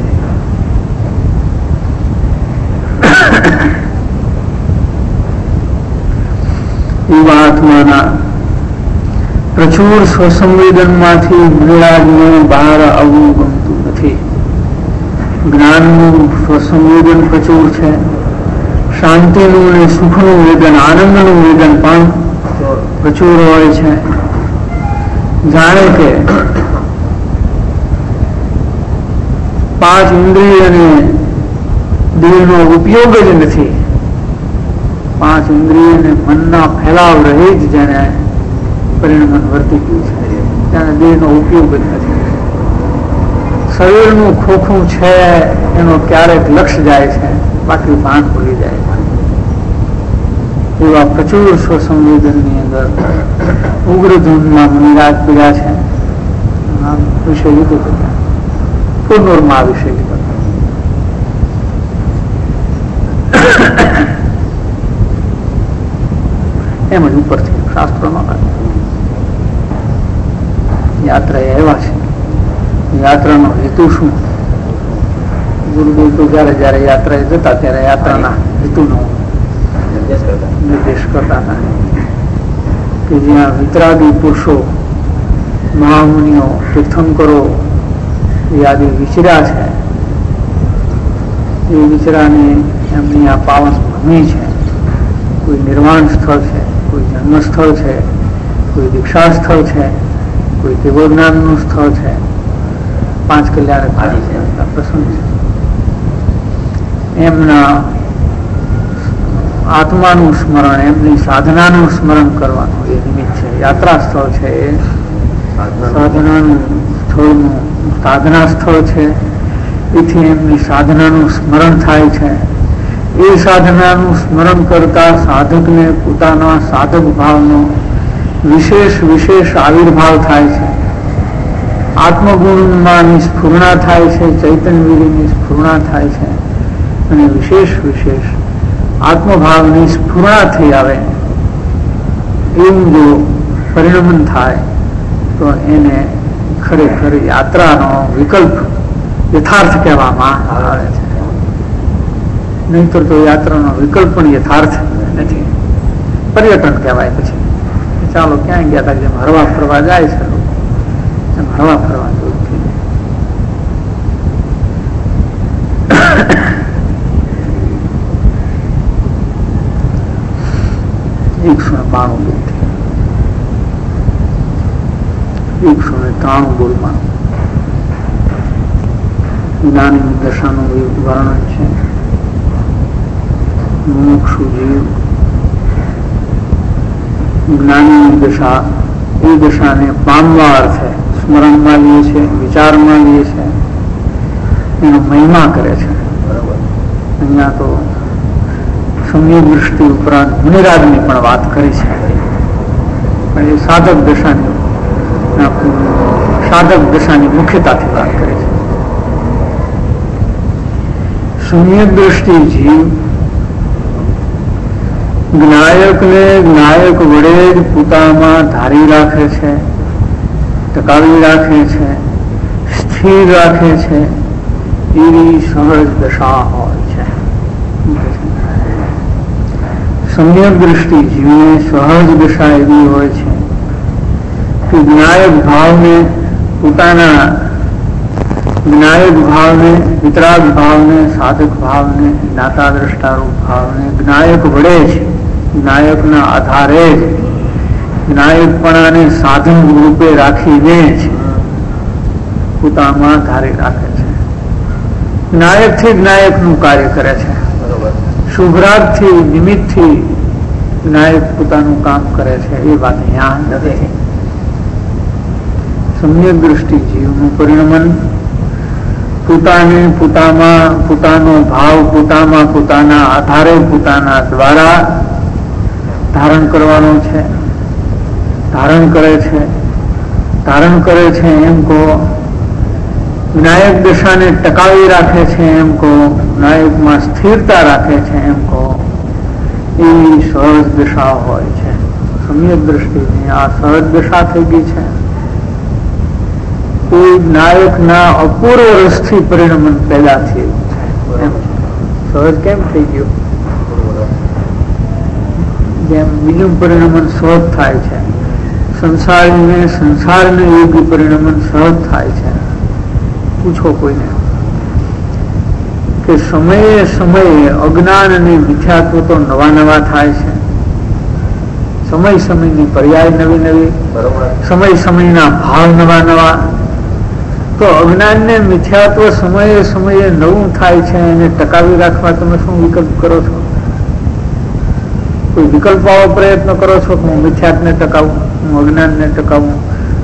એવા આત્માના પ્રચુર સ્વસંવેદન માંથી મૃળાજનું બહાર આવવું ગમતું નથી. જ્ઞાનનું સ્વસંવેદન પ્રચુર છે. શાંતિનું અને સુખનું વેદન, આનંદનું વેદન પણ પ્રચુર હોય છે. જાણે કે પાંચ ઇન્દ્રિય અને દેહનો ઉપયોગ જ નથી. પાંચ ઇન્દ્રિય અને મનના ફેલાવ રહે જ જેને પરિણમન વર્તી ગયું છે, તેને દેહનો ઉપયોગ જ નથી. શરીરનું ખોખું છે એનો ક્યારેક લક્ષ્ય જાય છે, બાકી ભાન ભૂલી જાય છે. એવા પ્રચુર સ્વસંવેદનની અંદર ઉગ્ર ધૂનમાં મુનિરાજ પીડ્યા છે. વિષય લીધું હતા પૂર્ણોરમાં આ વિષય લીધો. એમ જ ઉપરથી શાસ્ત્રોમાં યાત્રા એવા છે. યાત્રાનો હેતુ શું? ગુરુદેવ તો જયારે જયારે યાત્રાએ જતા ત્યારે યાત્રાના હેતુનો નિર્દેશ કરતા હતા કે જ્યાં વિતરાગી પુરુષો, મહામુનિઓ, તીર્થંકરો એ આદિ વિચર્યા છે, એ વિચરાની એમની આ પાવન ભૂમિ છે. કોઈ નિર્વાણ સ્થળ છે, કોઈ જન્મ સ્થળ છે, કોઈ દીક્ષા સ્થળ છે, કોઈ દેવોજ્ઞાનનું સ્થળ છે. પાંચ કલ્યાણ પ્રસંગ છે. એમના આત્માનું સ્મરણ, એમની સાધનાનું સ્મરણ કરવાનું એ નિમિત્ત છે. યાત્રા સ્થળ છે, એ સાધનાનું સ્થળનું સાધના સ્થળ છે. એથી એમની સાધનાનું સ્મરણ થાય છે. એ સાધનાનું સ્મરણ કરતા સાધકને પોતાના સાધક ભાવનો વિશેષ વિશેષ આવિર્ભાવ થાય છે. આત્મગુણમાં સ્ફુરણા થાય છે, ચૈતન્યની સ્ફુરણા થાય છે, અને વિશેષ વિશેષ આત્મભાવની સ્ફુરણા થઈ આવે. એવું જો પરિણમન થાય તો એને ખરેખર યાત્રાનો વિકલ્પ યથાર્થ કહેવામાં આવે છે. નહીતર તો યાત્રાનો વિકલ્પ પણ યથાર્થ નથી, પર્યટન કહેવાય. પછી ચાલો ક્યાં ગયા હતા, જેમ હરવા ફરવા જાય છે, એમ હરવા ફરવા જવું છે. એકસો ને બાણું બોલથી એકસો ને ત્રાણું બોલમાં જ્ઞાની દશાનું વર્ણન છે. મુમુક્ષુ જીવ જ્ઞાની દશા એ દશાને પામવા અર્થે સ્મરણમાં લઈએ છે, વિચારમાં લઈએ છે, એનો મહિમા કરે છે. અહીંયા તો સમ્યક દૃષ્ટિ ઉપરાંત મુનિરાગની પણ વાત કરી છે, પણ એ સાધક દશાની સાધક દશાની મુખ્યતાથી વાત કરી છે. સમ્યક દૃષ્ટિ જીવ જ્ઞાયકને જ્ઞાયક વડે જ પોતામાં ધારી રાખે છે, ટકાવી રાખે છે, સ્થિર રાખે છે, એવી સહજ દશા હોય છે. સમ્યક દૃષ્ટિ જીવને સહજ દશા એવી હોય છે કે જ્ઞાયક ભાવને પોતાના જ્ઞાયક ભાવને, વિતરાગ ભાવને, સાધક ભાવને, જ્ઞાતા દ્રષ્ટારૂપ ભાવને જ્ઞાયક વડે છે, જ્ઞાયકના આધારે જ જ્ઞાયકપણાને સાધન રૂપે રાખીને જ પોતામાં ધારી રાખે છે. જ્ઞાયકથી જ્ઞાયકનું કાર્ય કરે છે. શુભરાગથી, નિમિત્તથી જ્ઞાયક પોતાનું કામ કરે છે. એ વાત અહીંયા નથી. સમ્યક દૃષ્ટિ જીવનું પરિણમન પોતાને પોતામાં પોતાનો ભાવ પોતામાં પોતાના આધારે પોતાના દ્વારા ધારણ કરવાનો છે. ધારણ કરે છે ધારણ કરે છે એમ કહો, જ્ઞાયક દશાને ટકાવી રાખે છે એમ કહો, જ્ઞાયકમાં સ્થિરતા રાખે છે એમ કહો, એવી સહજ દશા હોય છે. સમ્યક દૃષ્ટિની આ સહજ દશા થઈ ગઈ છે. કોઈ નાયકના અપૂર્વ રસથી પરિણમન પેદા થયું છે. સહજ કેમ થઈ ગયું? જેમ બીજું પરિણમન સહજ થાય છે, સંસારને સંસારને યોગ્ય પરિણમન સહજ થાય છે. પૂછો કોઈને કે સમયે સમયે અજ્ઞાન અને મિથ્યાત્વ તો નવા નવા થાય છે. સમય સમયની પર્યાય નવી નવી, સમય સમયના ભાવ નવા નવા. તો અજ્ઞાન ને મિથ્યાત્વ સમયે સમયે નવું થાય છે, એને ટકાવી રાખવા તમે શું વિકલ્પ કરો છો? કોઈ વિકલ્પ આવો પ્રયત્ન કરો છો કે હું મિથ્યાત્વને ટકાવું, હું અજ્ઞાનને ટકાવું?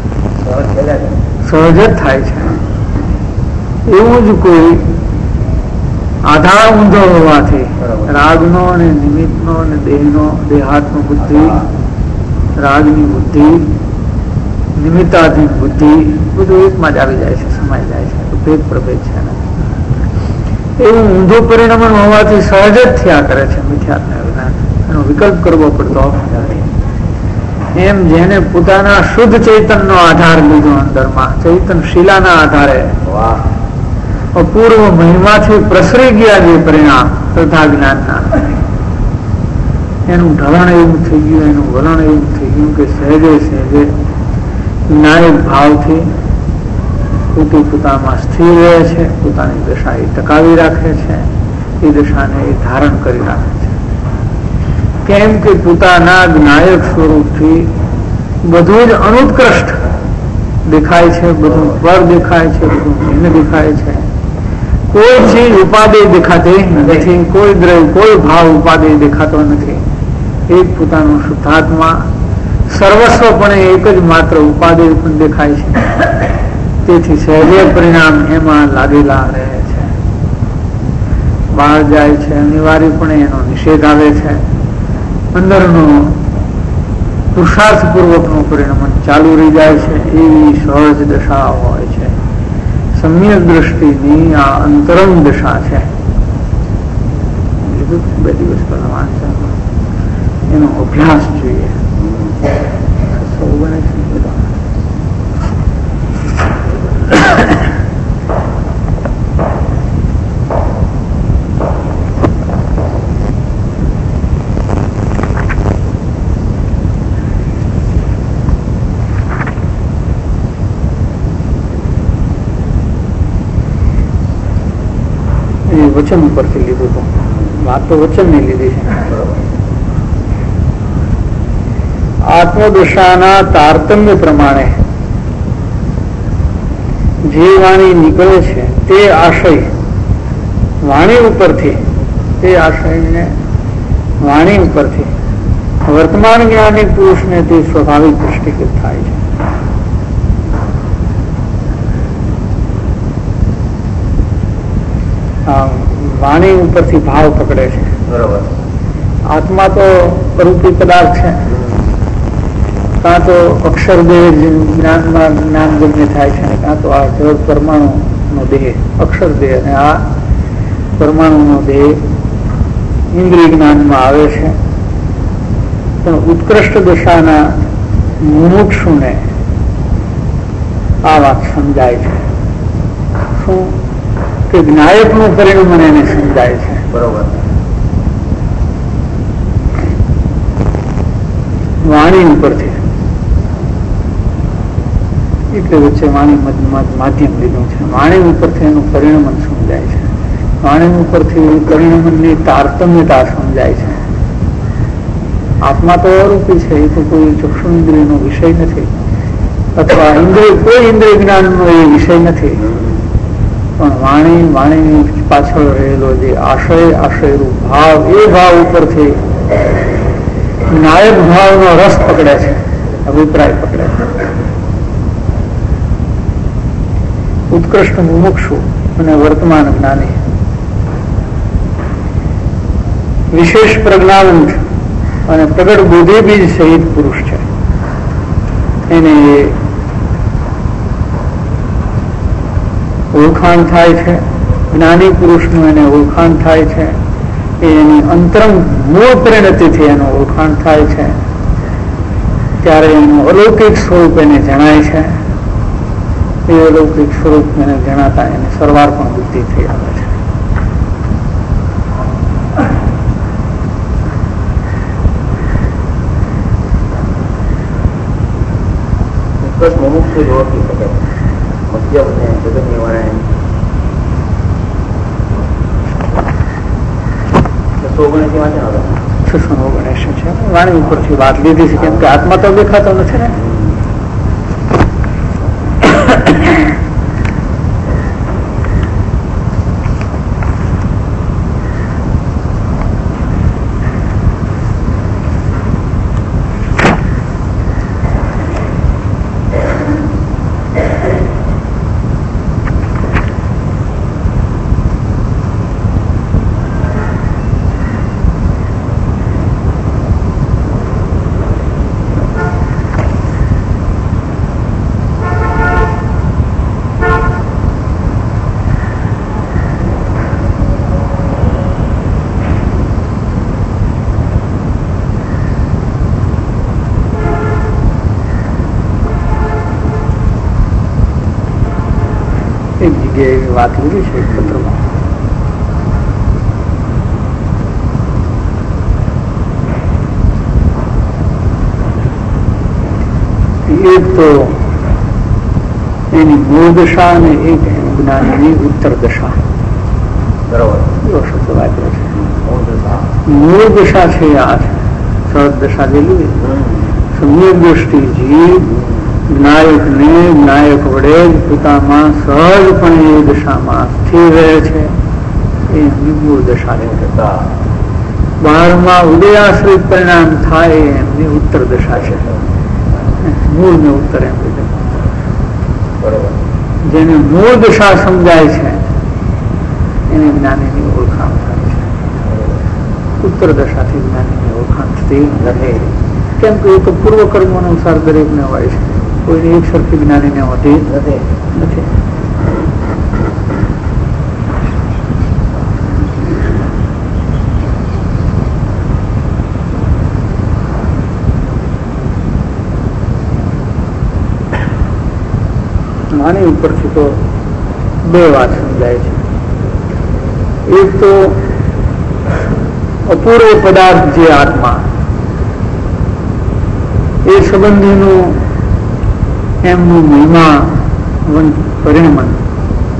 સહજ જ થાય છે. એવું જ કોઈ આધાર ઊંધો હોવાથી રાગનો અને નિમિત્તનો અને દેહનો દેહાત્મ બુદ્ધિ, રાગની બુદ્ધિ, નિમિત્તાધીન બુદ્ધિ બધું એકમાં જ આવી જાય છે, સમાઈ જાય છે. ભેદ પ્રભેદ છે. એવું ઊંધું પરિણમન હોવાથી સહજ જ થયા કરે છે મિથ્યાત્વ વિજ્ઞાન. એનો વિકલ્પ કરવો પડતો નથી. એમ જેને પોતાના શુદ્ધ ચૈતનનો આધાર લીધો, અંદરમાં ચૈતન શિલાના આધારે અપૂર્વ મહિમાથી પ્રસરી ગયા જે પરિણામ તથા જ્ઞાનના, એનું ઢળણ એવું થઈ ગયું, એનું વલણ એવું થઈ ગયું કે સહેજે સહેજે જ્ઞાયક ભાવથી પોતે પોતામાં સ્થિર રહે છે, પોતાની દશા એ ટકાવી રાખે છે, એ દશાને એ ધારણ કરી રાખે છે. કેમ કે પોતાના જ્ઞાયક સ્વરૂપથી બધું જ અનુત્કૃષ્ટ દેખાય છે, બધું પર દેખાય છે, બધું ભિન્ન દેખાય છે. કોઈ ચીજ ઉપાદેય દેખાતી નથી, કોઈ દ્રવ્ય, કોઈ ભાવ ઉપાદેય દેખાતો નથી. એક પોતાનું શુદ્ધાત્મા સર્વસ્વપણે એક જ માત્ર ઉપાદેય પણ દેખાય છે. તેથી સહેજે પરિણામ એમાં લાગેલા રહે છે. બહાર જાય છે અનિવાર્યપણે એનો નિષેધ આવે છે. અંદરનો પુરુષાર્થપૂર્વકનું પરિણમન ચાલુ રહી જાય છે. એવી સહજ દશા હોય છે. સમ્યક દૃષ્ટિની આ અંતરંગ દશા છે. બે દિવસ પહેલા વાંચન એનો અભ્યાસ જોઈએ. વચન ઉપરથી લીધું હતું. વાત તો વચન ની લીધી છે. આત્મદશાના તારતમ્ય પ્રમાણે જે વાણી નીકળે છે તે આશય વાણી ઉપરથી, તે આશયને વાણી ઉપરથી વર્તમાન જ્ઞાની પુરુષને તે સ્વાભાવિક દૃષ્ટિગત થાય છે. વાણી ઉપરથી ભાવ પકડે છે. બરોબર. આત્મા તો રૂપી પદાર્થ છે, કાં તો અક્ષર દેહ જ્ઞાનમાં જ્ઞાન ગમ્ય થાય છે, કાં તો આ જળ પરમાણુ નો દેહ અક્ષર દેહ અને આ પરમાણુ નો દેહ ઇન્દ્રિય જ્ઞાનમાં આવે છે. પણ ઉત્કૃષ્ટ દશાના મુમુક્ષુને આ વાત સમજાય છે. શું કે જ્ઞાયકનું પરિણામ એને સમજાય છે. બરોબર. વાણી ઉપરથી એટલે વચ્ચે વાણી માધ્યમ લીધું છે. વાણી ઉપરથી એનું પરિણામ સમજાય છે. વાણી ઉપરથી પરિણામની તારતમ્યતા સમજાય છે. આત્મા તો અરૂપી છે, એ તો કોઈ ચક્ષુ ઇન્દ્રિયનો વિષય નથી, અથવા ઇન્દ્રિય કોઈ ઇન્દ્રિય જ્ઞાનનો એ વિષય નથી. પણ વાણી વાણીની પાછળ રહેલો જે આશય આશયરૂપ ભાવ, એ ભાવ ઉપરથી નાયક ભાવનો રસ પકડે છે, અભિપ્રાય પકડે છે. ઉત્કૃષ્ટ મુમુક્ષુ અને વર્તમાન જ્ઞાની વિશેષ પ્રજ્ઞાવંત અને પ્રગટ બુદ્ધિ બીજ સહિત પુરુષ છે. એને ઓળખાણ થાય છે, જ્ઞાની પુરુષનું એને ઓળખાણ થાય છે. એની અંતરંગ મૂળ પરિણતિથી એનું ઓળખાણ થાય છે. ત્યારે એનું અલૌકિક સ્વરૂપ એને જણાય છે. એ અલૌકિક સ્વરૂપ એને જણાતા એને સર્વાર્પણ બુદ્ધિ થઈ આવે છે. મુમુક્ષુ ઓળખી શકે, મધ્યમ ને જગતની વાળા છસો ઓગણએસી છે. વાણી ઉપરથી વાત લીધી છે, કેમ કે આત્મા તો દેખાતો નથી ને. એક જગ્યાએ એવી વાત લીધી છે એક પત્રમાં. એક તો એની મૂળ દશા અને એક જ્ઞાનની ઉત્તર દશા. બરોબર. એવો શબ્દ વાપર્યો છે. મૂળ દશા છે આ છે સહજ દશા જે લીધી. સમ્યક દ્રષ્ટિ જીવ જ્ઞાયક ને જ્ઞાયક વડે જ પોતામાં સહજપણે એ દશામાં સ્થિર રહે છે. એ એમની મૂળ દશા છે. બહારમાં ઉદયાશ્રિત પરિણામ થાય એમની ઉત્તર દશા છે. મૂળ ને ઉત્તર એમ રીતે જેને મૂળ દશા સમજાય છે એને જ્ઞાનીની ઓળખાણ થાય છે. ઉત્તર દશાથી જ્ઞાનીની ઓળખાણ થતી નથી. કેમ કે એ તો પૂર્વ કર્મ અનુસાર દરેક ને હોય છે. કોઈને એક સરખી જ્ઞાનીને હોતી નથી. આની ઉપરથી તો બે વાત સમજાય છે. એક તો અપૂર્વ પદાર્થ જે આત્મા, એ સંબંધીનું એમનું મહિમા પરિણમન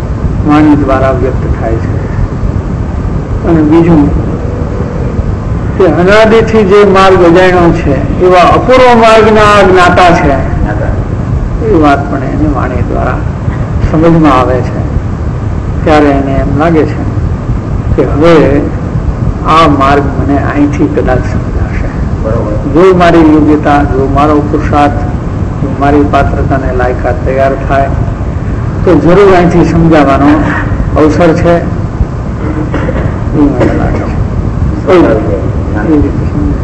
વાણી દ્વારા વ્યક્ત થાય છે. અને બીજું કે અનાદિથી જે માર્ગ અજાણ્યો છે એવા અપૂર્વ માર્ગના જ્ઞાતા છે એ વાત પણ એને વાણી દ્વારા સમજમાં આવે છે. ત્યારે એને એમ લાગે છે કે હવે આ માર્ગ મને અહીંથી કદાચ સમજાશે. જો મારી યોગ્યતા, જો મારો પુરુષાર્થ, જો મારી પાત્રતાને લાયકાત તૈયાર થાય તો જરૂર અહીંથી સમજાવવાનો અવસર છે એવું મને લાગે છે. એ રીતે સમજાય.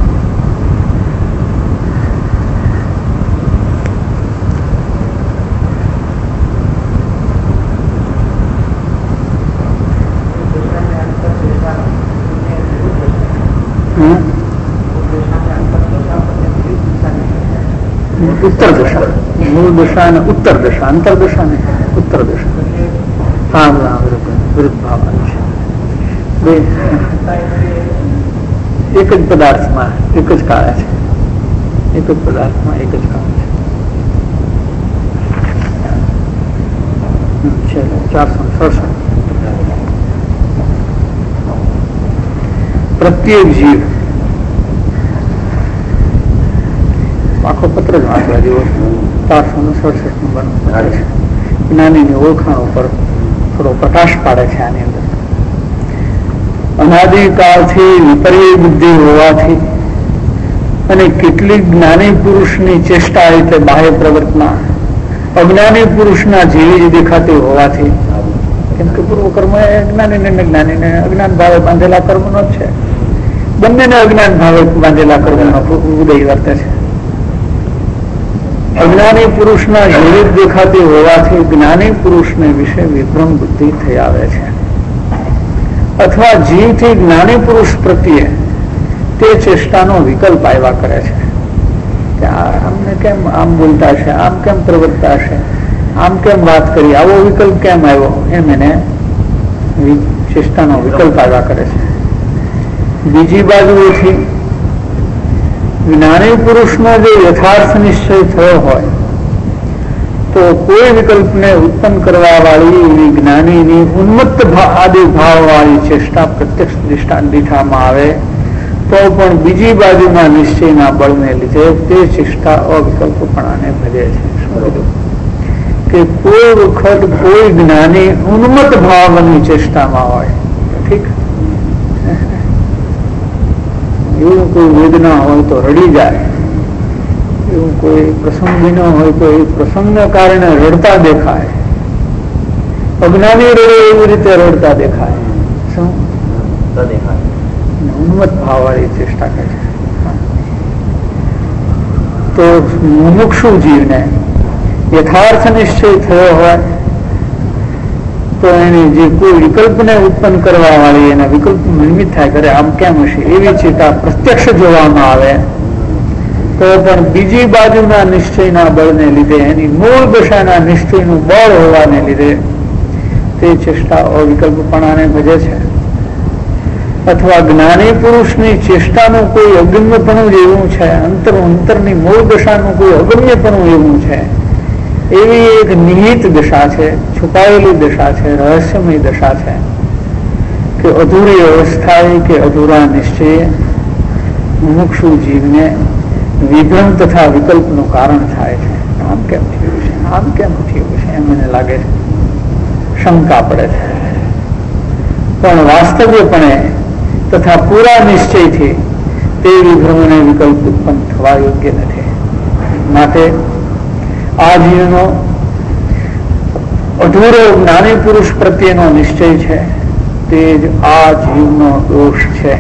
ઉત્તર દિશા, મૂળ દિશા અને ઉત્તર દિશા, અંતર દિશા ને ઉત્તર દિશા. હા હા વિરુદ્ધ ભાવના છે. બે એક જ પદાર્થમાં એક જ કાળે છે. એક જ પદાર્થમાં એક જ કાળ છે. ચારસો સડસઠ. પ્રત્યેક જીવ, આખો પત્ર જ વાંચવા જેવો ચારસો ને સડસઠ નંબર છે. જ્ઞાનીની ઓળખાણ ઉપર થોડો પ્રકાશ પાડે છે. આની અંદર અનાદિકાળથી વિપરીત બુદ્ધિ હોવાથી અને કેટલીક જ્ઞાની પુરુષની ચેષ્ટા રીતે બાહ્ય પ્રવર્તના અજ્ઞાની પુરુષના જેવી જ દેખાતી હોવાથી, કેમ કે પૂર્વ કર્મ એ જ્ઞાની ને જ્ઞાનીને અજ્ઞાન ભાવે બાંધેલા કર્મનો જ છે. બંનેને અજ્ઞાન ભાવે બાંધેલા કર્મનો ઉદય વર્તે છે. અજ્ઞાની પુરુષના જેવી જ દેખાતી હોવાથી જ્ઞાની પુરુષને વિશે વિભ્રમ બુદ્ધિ થઈ આવે છે. અથવા જીવથી જ્ઞાની પુરુષ પ્રત્યે તે ચેષ્ટાનો વિકલ્પ આવ્યા કરે છે કે આમને કેમ આમ બોલતા છે, આમ કેમ પ્રવર્તતા છે, આમ કેમ વાત કરી, આવો વિકલ્પ કેમ આવ્યો, એમ એને ચેષ્ટાનો વિકલ્પ આવ્યા કરે છે. બીજી બાજુએથી જ્ઞાની પુરુષનો જો યથાર્થ નિશ્ચય થયો હોય તો કોઈ વિકલ્પને ઉત્પન્ન કરવા વાળી એવી જ્ઞાનીની ઉન્મત્ત આદિ ભાવ વાળી ચેષ્ટા પ્રત્યક્ષ દૃષ્ટાંત દીઠામાં આવે તો પણ બીજી બાજુના નિશ્ચયના બળને લીધે તે ચેષ્ટા અવિકલ્પપણાને ભજે છે. કે કોઈ વખત કોઈ જ્ઞાની ઉન્મત્ત ભાવની ચેષ્ટામાં હોય, ઠીક, એવું કોઈ વેદના હોય તો રડી જાય, એવું કોઈ પ્રસંગ ન હોય તો એ પ્રસંગના કારણે રડતા દેખાય, અજ્ઞાની રડે એવી રીતે રડતા દેખાય. શું દેખાય? ઉન્મત્ત ભાવ વાળી ચેષ્ટા કરે છે. તો મુમુક્ષુ જીવને યથાર્થ નિશ્ચય થયો હોય તો એને જે કોઈ વિકલ્પને ઉત્પન્ન કરવા વાળી એના વિકલ્પ નિર્મિત થાય કરે, આમ કેમ હશે એવી ચેતા પ્રત્યક્ષ જોવામાં આવે તો પણ બીજી બાજુના નિશ્ચયના બળને લીધે, એની મૂળ દશાના નિશ્ચયનું બળ હોવાને લીધે તે ચેષ્ટા અવિકલ્પપણાને ભજે છે. અથવા જ્ઞાની પુરુષની ચેષ્ટાનું કોઈ અગમ્યપણું જ એવું છે, અંતર અંતરની મૂળ દશાનું કોઈ અગમ્યપણું એવું છે, એવી એક નિહિત દશા છે, છુપાયેલી દશા છે, રહસ્યમય દશા છે કે અધૂરી અવસ્થાએ કે અધૂરા નિશ્ચયે મુમુક્ષુ જીવને વિભ્રમ તથા વિકલ્પનું કારણ થાય છે. આમ કેમ થયું છે, આમ કેમ થયું છે એમ મને લાગે છે, શંકા પડે છે. પણ વાસ્તવ્યપણે તથા પૂરા નિશ્ચયથી તે વિભ્રમ અને વિકલ્પ ઉત્પન્ન થવા યોગ્ય નથી. માટે આ જીવનો અધૂરો જ્ઞાની પુરુષ પ્રત્યેનો નિશ્ચય છે તે જ આ જીવનો દોષ છે.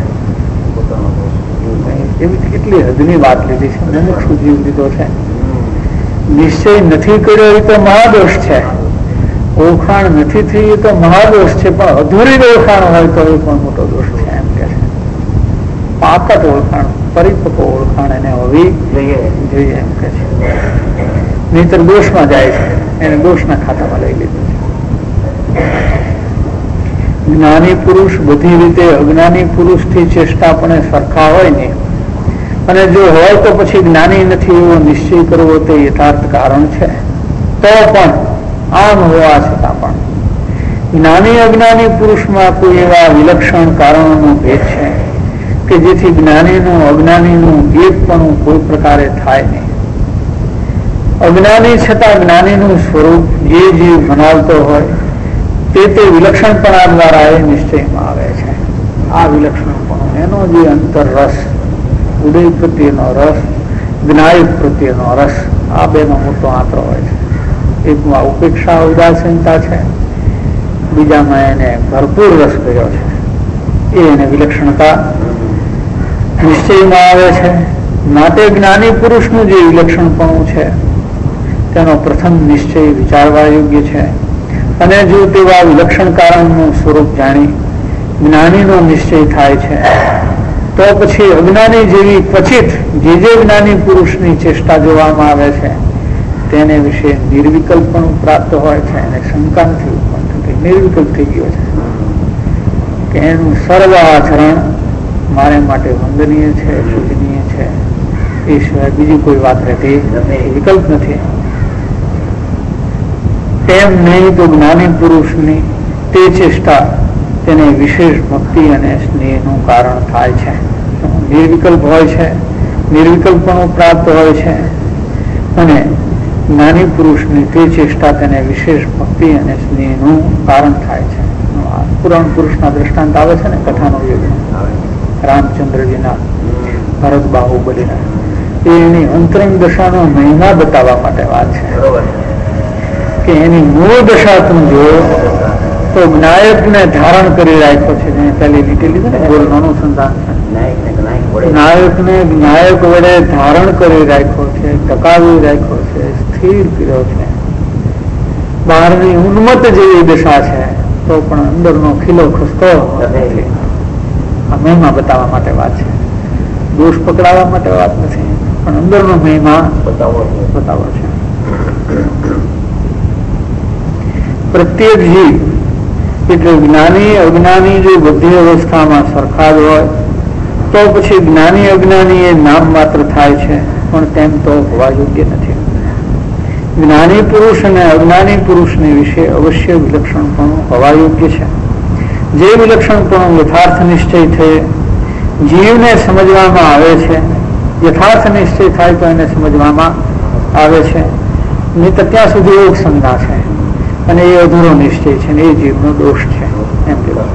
એવી કેટલી હદની વાત લીધી છે. મુમુક્ષુ જીવ લીધો છે. નિશ્ચય નથી કર્યો એ તો મહાદોષ છે, ઓળખાણ નથી થઈ એ તો મહાદોષ છે, પણ અધૂરી ઓળખાણ હોય તો એ પણ મોટો દોષ છે એમ કે છે. પાકટ ઓળખાણ, પરિપક્વ ઓળખાણ એને હોવી જોઈએ એમ કે છે. નહીતર દોષમાં જાય છે, એને દોષના ખાતામાં લઈ લીધું છે. જ્ઞાની પુરુષ બધી રીતે અજ્ઞાની પુરુષથી ચેષ્ટા પણ સરખા હોય ને, અને જો હોય તો પછી જ્ઞાની નથી એવો નિશ્ચય કરવો તે યથાર્થ કારણ છે. તો પણ આમ હોવા છતાં પણ જ્ઞાની અજ્ઞાની પુરુષમાં કોઈ એવા વિલક્ષણ કારણોનો ભેદ છે કે કે જેથી જ્ઞાનીનું અજ્ઞાનીનું એકપણું કોઈ પ્રકારે થાય નહીં. અજ્ઞાની છતાં જ્ઞાનીનું સ્વરૂપ જે જીવ બનાવતો હોય તે તે વિલક્ષણપણા દ્વારા એ નિશ્ચયમાં આવે છે. આ વિલક્ષણપણું એનો જે અંતર રસ, ઉદય પ્રત્યેનો રસ, જ્ઞાયક પ્રત્યેનો રસ, આ બેનો મોટો આંતરો હોય છે. એકમાં ઉપેક્ષા ઉદાસીનતા છે, બીજામાં એને ભરપૂર રસ ગયો છે. એ એને વિલક્ષણતા નિશ્ચયમાં આવે છે. માટે જ્ઞાની પુરુષનું જે વિલક્ષણપણું છે તેનો પ્રથમ નિશ્ચય વિચારવા યોગ્ય છે. અને જો તેવા વિલક્ષણ કારણનું સ્વરૂપ જાણી જ્ઞાનીનો નિશ્ચય થાય છે તો પછી અજ્ઞાની જેવી ક્વચિત જે જે જ્ઞાની પુરુષની ચેષ્ટા જોવામાં આવે છે તેને વિશે નિર્વિકલ્પ પણ પ્રાપ્ત હોય છે. અને શંકા નથી ઉત્પન્ન થતી, નિર્વિકલ્પ થઈ ગયો છે કે એનું સર્વ આચરણ મારે માટે વંદનીય છે, પૂજનીય છે. એ સિવાય બીજી કોઈ વાત રહેતી વિકલ્પ નથી. તેમ નહીં તો જ્ઞાની પુરુષની તે ચેષ્ટા તેને વિશેષ ભક્તિ અને સ્નેહનું કારણ થાય છે. નિર્વિકલ્પ હોય છે, નિર્વિકલ્પનું પ્રાપ્ત હોય છે. અને જ્ઞાની પુરુષની તે ચેષ્ટા તેને વિશેષ ભક્તિ અને સ્નેહનું કારણ થાય છે. પુરાણ પુરુષના દ્રષ્ટાંત આવે છે ને કથાનો યુગ, રામચંદ્રજીના ભરત બાહુબલીના, એની અંતરંગ દશાનો મહિમા બતાવવા માટે વાત છે કે એની મૂળ દશા તું જો તો જ્ઞાયકને ધારણ કરી રાખ્યો છે. પહેલી લીટી લીધી ને ગોળનું અનુસંધાન છે. નાયકને જ્ઞાયક વડે ધારણ કરી રાખ્યો છે, ટકાવી રાખ્યો છે, સ્થિર કર્યો છે. બહારની ઉન્મત જેવી દશા છે તો પણ અંદરનો ખીલો ખસતો નથી. આ મહિમા બતાવવા માટે વાત છે, દોષ પકડાવવા માટે વાત નથી, પણ અંદરનો મહિમા બતાવો બતાવો છે. પ્રત્યેક જીવ એટલે જ્ઞાની અજ્ઞાની જો બધી અવસ્થામાં સરખા જ હોય તો પછી જ્ઞાની અજ્ઞાની એ નામ માત્ર થાય છે, પણ તેમ તો હોવા યોગ્ય નથી. જ્ઞાની પુરુષ અને અજ્ઞાની પુરુષને વિશે અવશ્ય વિલક્ષણપણું હોવા યોગ્ય છે. જે વિલક્ષણપણું યથાર્થ નિશ્ચય થઈ જીવને સમજવામાં આવે છે, યથાર્થ નિશ્ચય થાય તો એને સમજવામાં આવે છે. નહીં તો ત્યાં સુધી યોગ સંજ્ઞા છે અને એ અધૂરો નિશ્ચય છે ને એ જીવનો દોષ છે એમ કહેવાય.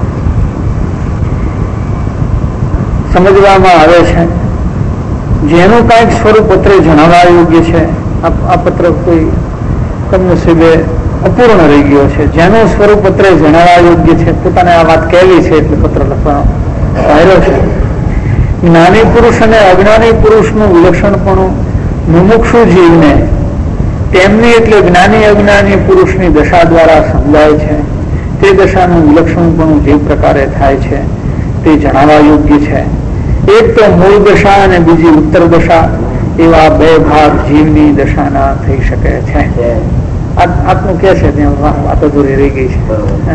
સમજવામાં આવે છે જેનું કાંઈક સ્વરૂપ પત્ર જણાવવા યોગ્ય છે. આ પત્ર કોઈ કમનસીબે અપૂર્ણ રહી ગયો છે, જેનું સ્વરૂપ પત્ર જણાવવા યોગ્ય છે, પોતાને આ વાત કહેવી છે એટલે પત્ર લખવાનો ધાર્યો છે. જ્ઞાની પુરુષ અને અજ્ઞાની પુરુષનું વિલક્ષણપણું મુમુક્ષુ જીવને તેમની એટલે જ્ઞાની અજ્ઞાની પુરુષની દશા દ્વારા સમજાય છે. તે દશાનું વિલક્ષણપણું જે પ્રકારે થાય છે તે જણાવવા યોગ્ય છે. એક તો મૂળ દશા અને બીજી ઉત્તર દશા એવા બે ભાગ જીવની દશાના થઈ શકે છે. આટલું કે છે ત્યાં વાત અધૂરી રહી ગઈ છે,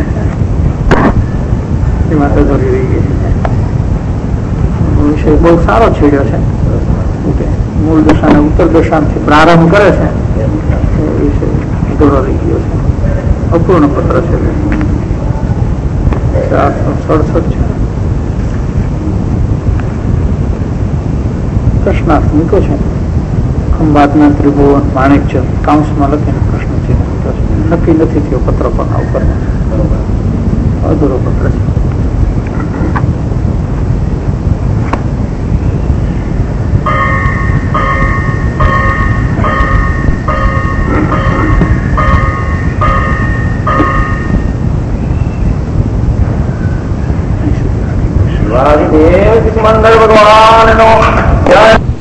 એ વાત અધૂરી રહી ગઈ છે. વિષય બહુ સારો છેડ્યો છે. મૂળ દશા અને ઉત્તર દશાથી પ્રારંભ કરે છે, વિષય અધૂરો રહી ગયો છે. અપૂર્ણ પત્ર છે, ચારસો સડસઠ છે. પ્રશ્નાર્થ મૂક્યો છે. ખંભાતના ત્રિભુવન માણિકચંદ કાઉન્સમાં લખીને પ્રશ્ન ચિહ્ન મૂક્યો છે. નક્કી નથી થયો પત્ર પરના ઉપર, અધૂરો પત્ર છે. મંગલ ભગવાન નો જય.